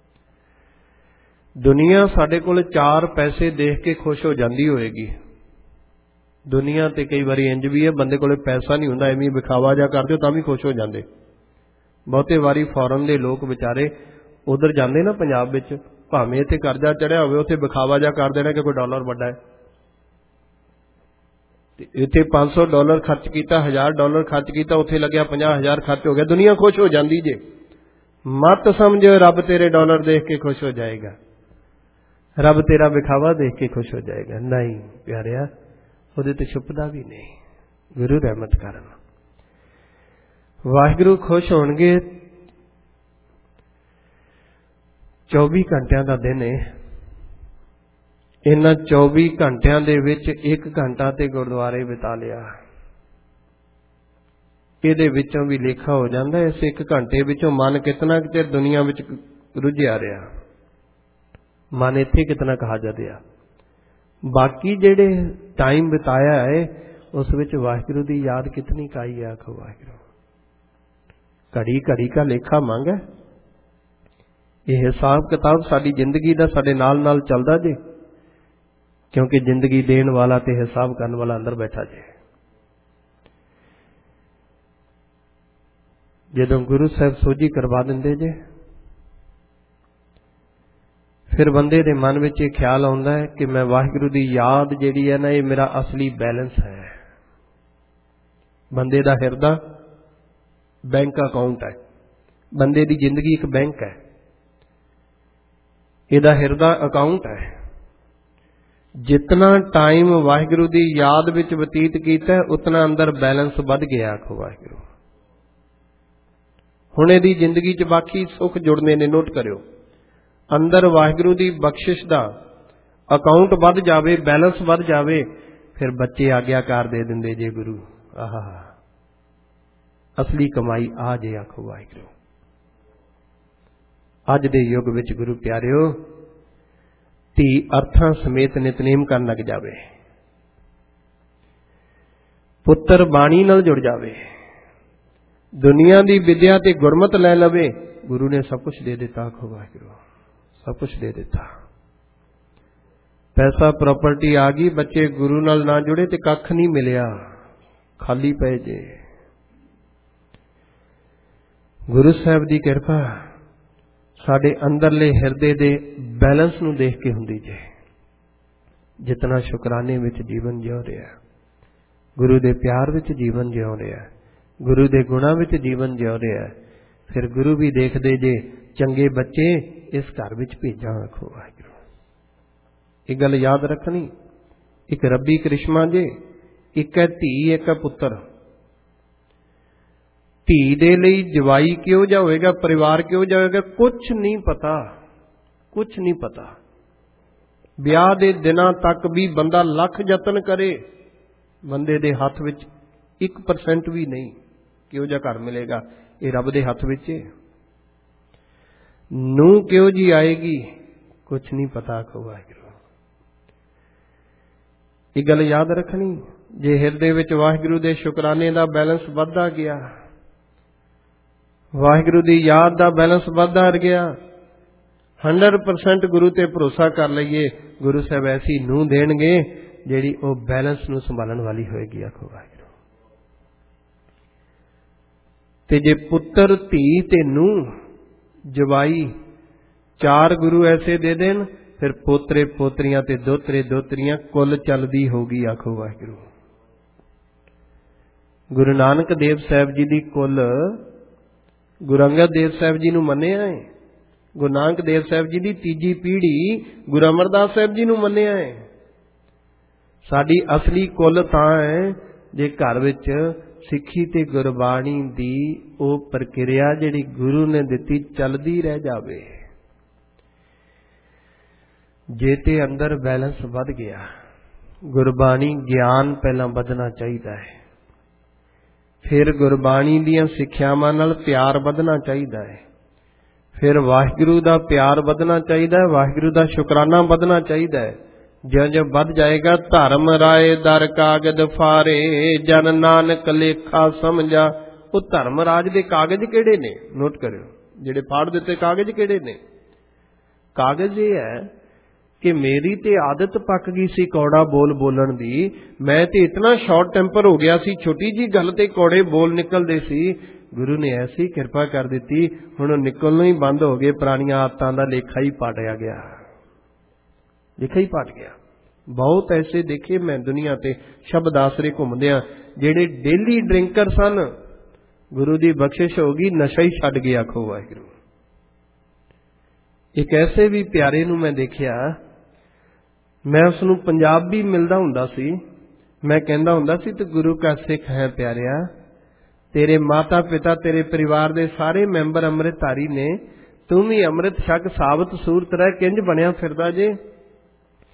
ਦੁਨੀਆ ਸਾਡੇ ਕੋਲ ਚਾਰ ਪੈਸੇ ਦੇਖ ਕੇ ਖੁਸ਼ ਹੋ ਜਾਂਦੀ ਹੋਏਗੀ। ਦੁਨੀਆ ਤੇ ਕਈ ਵਾਰੀ ਇੰਜ ਵੀ ਹੈ, ਬੰਦੇ ਕੋਲ ਪੈਸਾ ਨਹੀਂ ਹੁੰਦਾ, ਐਵੇਂ ਵਿਖਾਵਾ ਜਾ ਕਰਦੇ ਹੋ ਤਾਂ ਵੀ ਖੁਸ਼ ਹੋ ਜਾਂਦੇ। ਬਹੁਤੇ ਵਾਰੀ ਫੌਰਨ ਦੇ ਲੋਕ ਵਿਚਾਰੇ ਉਧਰ ਜਾਂਦੇ ਨਾ, ਪੰਜਾਬ ਵਿੱਚ, ਭਾਵੇਂ ਇੱਥੇ ਕਰਜ਼ਾ ਚੜਿਆ ਹੋਵੇ, ਉੱਥੇ ਵਿਖਾਵਾ ਜਾ ਕਰ ਦੇਣਾ ਕਿ ਕੋਈ ਡਾਲਰ ਵੱਡਾ ਹੈ। ਤੇ ਇੱਥੇ ਪੰਜ ਸੌ ਡਾਲਰ ਖਰਚ ਕੀਤਾ, ਹਜ਼ਾਰ ਡਾਲਰ ਖਰਚ ਕੀਤਾ, ਉੱਥੇ ਲੱਗਿਆ ਪੰਜਾਹ ਹਜ਼ਾਰ ਖਰਚ ਹੋ ਗਿਆ। ਦੁਨੀਆ ਖੁਸ਼ ਹੋ ਜਾਂਦੀ ਜੇ। ਮਤ ਸਮਝ ਰੱਬ ਤੇਰੇ ਡਾਲਰ ਦੇਖ ਕੇ ਖੁਸ਼ ਹੋ ਜਾਏਗਾ, ਰੱਬ ਤੇਰਾ ਵਿਖਾਵਾ ਦੇਖ ਕੇ ਖੁਸ਼ ਹੋ ਜਾਏਗਾ। ਨਹੀਂ ਪਿਆਰਿਆ, ਉਹਦੇ ਤੇ ਛੁਪਦਾ ਵੀ ਨਹੀਂ। ਗੁਰੂ ਰਹਿਮਤ ਕਰਨ। ਵਾਹਿਗੁਰੂ ਖੁਸ਼ ਹੋਣਗੇ। ਚੌਵੀ ਘੰਟਿਆਂ ਦਾ ਦਿਨ ਹੈ। ਇਹਨਾਂ ਚੌਵੀ ਘੰਟਿਆਂ ਦੇ ਵਿੱਚ ਇੱਕ ਘੰਟਾ ਤੇ ਗੁਰਦੁਆਰੇ ਬਿਤਾ ਲਿਆ। ਇਹਦੇ ਵਿੱਚੋਂ ਵੀ ਲੇਖਾ ਹੋ ਜਾਂਦਾ। ਇਸ ਇੱਕ ਘੰਟੇ ਵਿੱਚੋਂ ਮਨ ਕਿਤਨਾ ਕੁ ਚਿਰ ਦੁਨੀਆ ਵਿੱਚ ਰੁੱਝਿਆ ਰਿਹਾ, ਮਨ ਇੱਥੇ ਕਿਤਨਾ ਕੁ ਹਾਜ਼ਰ ਰਿਹਾ। ਬਾਕੀ ਜਿਹੜੇ ਟਾਈਮ ਬਿਤਾਇਆ ਹੈ ਉਸ ਵਿੱਚ ਵਾਹਿਗੁਰੂ ਦੀ ਯਾਦ ਕਿਤਨੀ ਕਾਈ ਹੈ। ਆਖੋ ਵਾਹਿਗੁਰੂ। ਘੜੀ ਘੜੀ का ਲੇਖਾ ਮੰਗ ਹੈ। ਇਹ ਹਿਸਾਬ ਕਿਤਾਬ ਸਾਡੀ ਜ਼ਿੰਦਗੀ ਦਾ ਸਾਡੇ ਨਾਲ ਨਾਲ ਚੱਲਦਾ ਜੇ, ਕਿਉਂਕਿ ਜ਼ਿੰਦਗੀ ਦੇਣ ਵਾਲਾ ਤੇ ਹਿਸਾਬ ਕਰਨ ਵਾਲਾ ਅੰਦਰ ਬੈਠਾ ਜੇ। ਜਦੋਂ ਗੁਰੂ ਸਾਹਿਬ ਸੋਝੀ ਕਰਵਾ ਦਿੰਦੇ ਜੇ, ਫਿਰ ਬੰਦੇ ਦੇ ਮਨ ਵਿੱਚ ਇਹ ਖਿਆਲ ਆਉਂਦਾ ਹੈ ਕਿ ਮੈਂ ਵਾਹਿਗੁਰੂ ਦੀ ਯਾਦ ਜਿਹੜੀ ਹੈ ਨਾ, ਇਹ ਮੇਰਾ ਅਸਲੀ ਬੈਲੈਂਸ ਹੈ। ਬੰਦੇ ਦਾ ਹਿਰਦਾ ਬੈਂਕ ਅਕਾਊਂਟ ਹੈ। ਬੰਦੇ ਦੀ ਜ਼ਿੰਦਗੀ ਇੱਕ ਬੈਂਕ ਹੈ, ਇਹਦਾ ਹਿਰਦਾ ਅਕਾਊਂਟ ਹੈ। ਜਿਤਨਾ ਟਾਈਮ ਵਾਹਿਗੁਰੂ ਦੀ ਯਾਦ ਵਿੱਚ ਬਤੀਤ ਕੀਤਾ, ਉਤਨਾ ਅੰਦਰ ਬੈਲੈਂਸ ਵੱਧ ਗਿਆ। ਆਖੋ ਵਾਹਿਗੁਰੂ। ਹੁਣ ਇਹਦੀ ਜ਼ਿੰਦਗੀ 'ਚ ਬਾਕੀ ਸੁੱਖ ਜੁੜਨੇ ਨੇ। ਨੋਟ ਕਰਿਓ, ਅੰਦਰ ਵਾਹਿਗੁਰੂ ਦੀ ਬਖਸ਼ਿਸ਼ ਦਾ ਅਕਾਊਂਟ ਵੱਧ ਜਾਵੇ, ਬੈਲੈਂਸ ਵੱਧ ਜਾਵੇ, ਫਿਰ ਬੱਚੇ ਆਗਿਆਕਾਰ ਦੇ ਦਿੰਦੇ ਜੇ ਗੁਰੂ। ਆਹ ਅਸਲੀ ਕਮਾਈ ਆ ਜੇ। ਆਖੋ ਵਾਹਿਗੁਰੂ। ਅੱਜ ਦੇ ਯੁੱਗ ਵਿੱਚ ਗੁਰੂ ਪਿਆਰਿਓ, ਧੀ ਅਰਥਾਂ ਸਮੇਤ ਨਿਤਨੇਮ ਕਰਨ ਲੱਗ ਜਾਵੇ, ਪੁੱਤਰ ਬਾਣੀ ਨਾਲ ਜੁੜ ਜਾਵੇ, ਦੁਨੀਆ ਦੀ ਵਿਦਿਆ ਤੇ ਗੁਰਮਤ ਲੈ ਲਵੇ, ਗੁਰੂ ਨੇ ਸਭ ਕੁਝ ਦੇ ਦਿੱਤਾ। ਆਖੋ ਵਾਹਿਗੁਰੂ। ਸਭ ਕੁਝ ਦੇ ਦਿੱਤਾ। ਪੈਸਾ ਪ੍ਰਾਪਰਟੀ ਆ ਗਈ, ਬੱਚੇ ਗੁਰੂ ਨਾਲ ਨਾ ਜੁੜੇ ਤੇ ਕੱਖ ਨਹੀਂ ਮਿਲਿਆ, ਖਾਲੀ ਪਏ ਜੇ। ਗੁਰੂ ਸਾਹਿਬ ਦੀ ਕਿਰਪਾ ਸਾਡੇ ਅੰਦਰਲੇ ਹਿਰਦੇ ਦੇ ਬੈਲੈਂਸ ਨੂੰ ਦੇਖ ਕੇ ਹੁੰਦੀ ਜੇ। ਜਿਤਨਾ ਸ਼ੁਕਰਾਨੇ ਵਿੱਚ ਜੀਵਨ ਜਿਉ ਰਿਹਾ, ਗੁਰੂ ਦੇ ਪਿਆਰ ਵਿੱਚ ਜੀਵਨ ਜਿਉ ਰਿਹਾ, ਗੁਰੂ ਦੇ ਗੁਣਾਂ ਵਿੱਚ ਜੀਵਨ ਜਿਉ ਰਿਹਾ, ਫਿਰ ਗੁਰੂ ਵੀ ਦੇਖਦੇ ਜੇ ਚੰਗੇ ਬੱਚੇ ਇਸ ਘਰ ਵਿੱਚ ਭੇਜਾਂ। ਆਖੋ ਵਾਹਿਗੁਰੂ। ਇਹ ਗੱਲ ਯਾਦ ਰੱਖਣੀ, ਇੱਕ ਰੱਬੀ ਕ੍ਰਿਸ਼ਮਾ ਜੇ। ਇੱਕ ਹੈ ਧੀ, ਇੱਕ ਹੈ ਪੁੱਤਰ। ਧੀ ਦੇ ਲਈ ਜਵਾਈ ਕਿਹੋ ਜਿਹਾ ਹੋਏਗਾ, ਪਰਿਵਾਰ ਕਿਹੋ ਜਿਹਾ ਹੋਏਗਾ, ਕੁਛ ਨਹੀਂ ਪਤਾ, ਕੁਛ ਨਹੀਂ ਪਤਾ। ਵਿਆਹ ਦੇ ਦਿਨਾਂ ਤੱਕ ਵੀ ਬੰਦਾ ਲੱਖ ਯਤਨ ਕਰੇ, ਬੰਦੇ ਦੇ ਹੱਥ ਵਿੱਚ ਇੱਕ ਪਰਸੈਂਟ ਵੀ ਨਹੀਂ ਕਿਹੋ ਜਿਹਾ ਘਰ ਮਿਲੇਗਾ। ਇਹ ਰੱਬ ਦੇ ਹੱਥ ਵਿੱਚ ਹੈ। ਨੂੰ ਕਿਹੋ ਜੀ ਆਏਗੀ, ਕੁਛ ਨਹੀਂ ਪਤਾ। ਆਖੋ ਵਾਹਿਗੁਰੂ। ਇਹ ਗੱਲ ਯਾਦ ਰੱਖਣੀ। ਜੇ ਹਿਰਦੇ ਵਿੱਚ ਵਾਹਿਗੁਰੂ ਦੇ ਸ਼ੁਕਰਾਨੇ ਦਾ ਬੈਲੈਂਸ ਵੱਧਦਾ ਗਿਆ, ਵਾਹਿਗੁਰੂ ਦੀ ਯਾਦ ਦਾ ਬੈਲੈਂਸ ਵੱਧਦਾ ਗਿਆ, ਹੰਡਰਡ ਪਰਸੈਂਟ ਗੁਰੂ ਤੇ ਭਰੋਸਾ ਕਰ ਲਈਏ, ਗੁਰੂ ਸਾਹਿਬ ਐਸੀ ਨੂੰਹ ਦੇਣਗੇ ਜਿਹੜੀ ਉਹ ਬੈਲੈਂਸ ਨੂੰ ਸੰਭਾਲਣ ਵਾਲੀ ਹੋਏਗੀ। ਆਖੋ ਵਾਹਿਗੁਰੂ। ਤੇ ਜੇ ਪੁੱਤਰ, ਧੀ ਤੇ ਨੂੰਹ, ਜਵਾਈ, ਚਾਰ ਗੁਰੂ ਐਸੇ ਦੇ ਦੇਣ, ਫਿਰ ਪੋਤਰੇ ਪੋਤਰੀਆਂ ਤੇ ਦੋਤਰੇ ਦੋਤਰੀਆਂ ਕੁੱਲ ਚੱਲਦੀ ਹੋਗੀ। ਆਖੋ ਵਾਹਿਗੁਰੂ। ਗੁਰੂ ਨਾਨਕ ਦੇਵ ਸਾਹਿਬ ਜੀ ਦੀ ਕੁੱਲ ਗੁਰੂ ਅੰਗਦ ਦੇਵ ਸਾਹਿਬ ਜੀ ਨੂੰ ਮੰਨਿਆ ਹੈ। ਗੁਰੂ ਨਾਨਕ ਦੇਵ ਸਾਹਿਬ ਜੀ ਦੀ ਤੀਜੀ ਪੀੜ੍ਹੀ ਗੁਰੂ ਅਮਰਦਾਸ ਸਾਹਿਬ ਜੀ ਨੂੰ ਮੰਨਿਆ ਹੈ। ਸਾਡੀ ਅਸਲੀ ਕੁੱਲ ਤਾਂ ਹੈ ਜੇ ਘਰ ਵਿੱਚ ਸਿੱਖੀ ਤੇ ਗੁਰਬਾਣੀ ਦੀ ਉਹ ਪ੍ਰਕਿਰਿਆ ਜਿਹੜੀ ਗੁਰੂ ਨੇ ਦਿੱਤੀ ਚੱਲਦੀ ਰਹਿ ਜਾਵੇ। ਜੇ ਤੇ ਅੰਦਰ ਬੈਲੈਂਸ ਵੱਧ ਗਿਆ, ਗੁਰਬਾਣੀ ਗਿਆਨ ਪਹਿਲਾਂ ਵਧਣਾ ਚਾਹੀਦਾ ਹੈ, ਫਿਰ ਗੁਰਬਾਣੀ ਦੀਆਂ ਸਿੱਖਿਆਵਾਂ ਨਾਲ ਪਿਆਰ ਵਧਣਾ ਚਾਹੀਦਾ ਹੈ, ਫਿਰ ਵਾਹਿਗੁਰੂ ਦਾ ਪਿਆਰ ਵਧਣਾ ਚਾਹੀਦਾ ਹੈ, ਵਾਹਿਗੁਰੂ ਦਾ ਸ਼ੁਕਰਾਨਾ ਵਧਣਾ ਚਾਹੀਦਾ ਹੈ। ਜਿਉਂ ਜਿਉਂ ਵੱਧ ਜਾਏਗਾ, ਧਰਮ ਰਾਏ ਦਰ ਕਾਗਜ਼ ਫਾਰੇ, ਜਨ ਨਾਨਕ ਲੇਖਾ ਸਮਝਾ। ਉਹ ਧਰਮ ਰਾਜ ਦੇ ਕਾਗਜ਼ ਕਿਹੜੇ ਨੇ? ਨੋਟ ਕਰਿਓ, ਜਿਹੜੇ ਫਾੜ ਦਿੱਤੇ ਕਾਗਜ਼ ਕਿਹੜੇ ਨੇ? ਕਾਗਜ਼ ਇਹ ਹੈ ਕਿ ਮੇਰੀ ਤੇ ਆਦਤ ਪੱਕ ਗਈ ਸੀ ਕੌੜਾ ਬੋਲ ਬੋਲਣ ਦੀ। ਮੈਂ ਤੇ ਇਤਨਾ ਸ਼ਾਰਟ ਟੈਂਪਰ ਹੋ ਗਿਆ ਸੀ, ਛੋਟੀ ਜੀ ਗੱਲ ਤੇ ਕੌੜੇ ਬੋਲ ਨਿਕਲਦੇ ਸੀ। ਗੁਰੂ ਨੇ ਐਸੀ ਕਿਰਪਾ ਕਰ ਦਿੱਤੀ, ਹੁਣ ਉਹ ਨਿਕਲਣੋਂ ਹੀ ਬੰਦ ਹੋ ਗਏ। ਪੁਰਾਣੀਆਂ ਆਦਤਾਂ ਦਾ ਲੇਖਾ ਹੀ ਪਾਟਿਆ ਗਿਆ, ਲੇਖਾ ਹੀ ਪਾਟ ਗਿਆ। ਬਹੁਤ ਐਸੇ ਦੇਖੇ ਮੈਂ ਦੁਨੀਆ ਤੇ ਸ਼ਬਦ ਆਸਰੇ ਘੁੰਮਦਿਆਂ, ਜਿਹੜੇ ਡੇਲੀ ਡਰਿੰਕਰ ਸਨ, ਗੁਰੂ ਦੀ ਬਖਸ਼ਿਸ਼ ਹੋ ਗਈ, ਨਸ਼ਾ ਹੀ ਛੱਡ ਗਿਆ। ਆਖੋ ਵਾਹਿਗੁਰੂ। ਇੱਕ ਐਸੇ ਵੀ ਪਿਆਰੇ ਨੂੰ ਮੈਂ ਦੇਖਿਆ, ਮੈਂ ਉਸ ਨੂੰ ਪੰਜਾਬੀ ਮਿਲਦਾ ਹੁੰਦਾ ਸੀ, ਮੈਂ ਕਹਿੰਦਾ ਹੁੰਦਾ ਸੀ ਤੂੰ ਗੁਰੂ ਕਾ ਸਿੱਖ ਹੈ ਪਿਆਰਿਆ, ਤੇਰੇ ਮਾਤਾ ਪਿਤਾ ਤੇਰੇ ਪਰਿਵਾਰ ਦੇ ਸਾਰੇ ਮੈਂਬਰ ਅੰਮ੍ਰਿਤਧਾਰੀ ਨੇ, ਤੂੰ ਵੀ ਅੰਮ੍ਰਿਤ ਛਕ ਸਾਬਤ ਸੂਰਤ ਰਹਿ ਕਿੰਜ ਬਣਿਆ ਫਿਰਦਾ ਜੇ।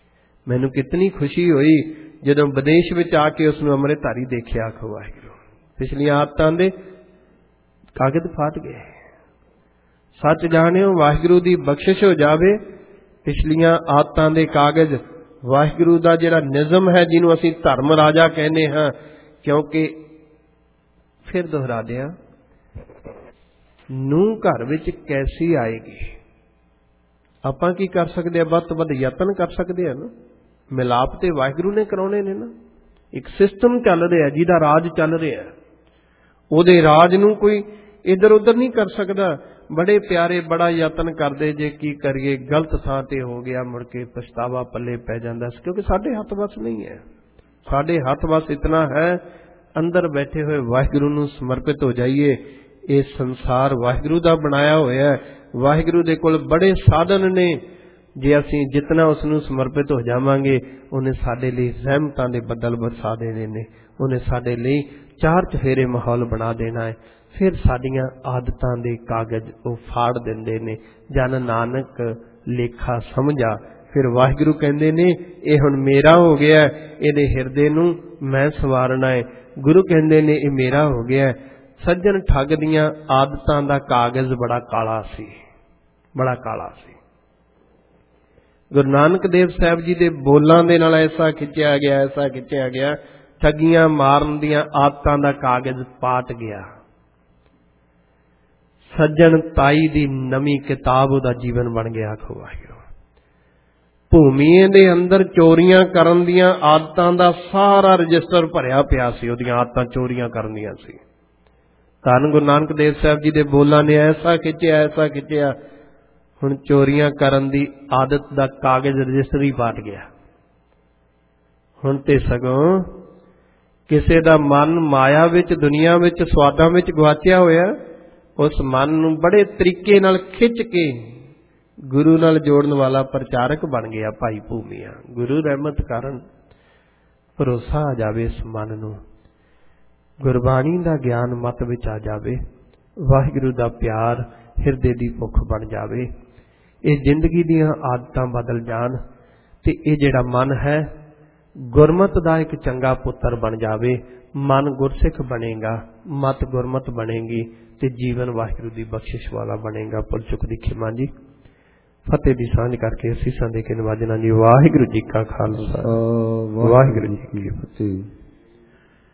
ਮੈਨੂੰ ਕਿਤਨੀ ਖੁਸ਼ੀ ਹੋਈ ਜਦੋਂ ਵਿਦੇਸ਼ ਵਿੱਚ ਆ ਕੇ ਉਸ ਨੂੰ ਅੰਮ੍ਰਿਤਧਾਰੀ ਦੇਖਿਆ। ਆਖੋ ਵਾਹਿਗੁਰੂ। पिछलियां आदतां दे कागज फाट गए। सच जाणियो वाहिगुरू दी बख्शिश हो जावे, पिछलियां आदतां दे कागज वाहिगुरू दा जिहड़ा निज़म है, जिन्हों असीं धर्म राजा कहने हाँ, क्योंकि फिर दोहरा दिया, नूह घर विच कैसी आएगी। आपां की कर सकते हैं? वध तो वध यतन कर सकते हैं ना। मिलाप ते वाहिगुरू ने कराने ने ना। एक सिस्टम चल रहा है जिहदा राज चल रहा है, उहदे राज नूं कोई इधर उधर नहीं कर सकता। बड़े प्यारे बड़ा यतन करते जे की करिए, गलत थां ते हो गया, मुड़ के पछतावा पल्ले पै जांदा, क्योंकि साडे हथ वस नहीं है। साडे हथ वस इतना है, अंदर बैठे हुए वाहिगुरू नूं समर्पित हो जाइए। ये संसार वाहिगुरू दा बनाया होया है, वाहिगुरू दे कोल बड़े साधन ने। जे असीं जितना उसनूं समर्पित हो जावांगे, उन्हें साडे लई रहमतां दे बदल बरसा देने ने, उन्हें साडे लई चार चफेरे माहौल बना देना है। फिर साडियां आदतां दे कागज वो फाड़ दिंदे ने। जन नानक लेखा समझा। फिर वाहिगुरू कहंदे ने ये हुण मेरा हो गया, इहदे हिरदे नूं मैं सवारना है। गुरु कहंदे ने ये मेरा हो गया। सज्जन ठग दियां आदतां दा कागज बड़ा काला सी, बड़ा काला सी। गुरु नानक देव साहब जी दे बोलां दे नाल ऐसा खिंचिया गया, ऐसा खिंचिया गया, ठगियां मारन दियां आदतां दा कागज पाट गया। सज्जन ताई दी नवी किताब उहदा जीवन बन गया। आखो वाहिगुरू। भूमिए दे अंदर चोरियां करन दियां आदतां दा सारा रजिस्टर भरिया पिया सी, उहदियां आदतां चोरियां करन दियां सी। धन गुरु नानक देव साहब जी दे बोलां ने ऐसा खिंचिया, ऐसा खिंचिया, हुण चोरियां करन दी आदत दा कागज रजिस्टर ही पाट गया। हुण ते सगों किसे दा मन माया विच, दुनिया विच, स्वादां विच गवाचिया होया, उस मन नूं बड़े तरीके नाल खिंच के गुरु नाल जोड़न वाला प्रचारक बन गया भाई भूमिया। गुरु रहमत कारण भरोसा आ जावे इस मन नूं, गुरबाणी दा ज्ञान मत विच आ जावे, वाहिगुरू दा प्यार हिरदे दी भुख बन जावे, ये जिंदगी दियां आदतां बदल जान, ते ये जिहड़ा मन है गुरमत दा एक चंगा पुत्र बन जावे। मन गुरसिख बनेगा, मत गुरमत बनेगी, ते जीवन वाहिगुरू दी बख्शिश वाला बनेगा। भुल चुक दी खिमा जी। फतेह दी सांझ करके असीसां दे के नवाजना जी। वाहिगुरू जी का खालसा, वाहिगुरू जी की फतेह।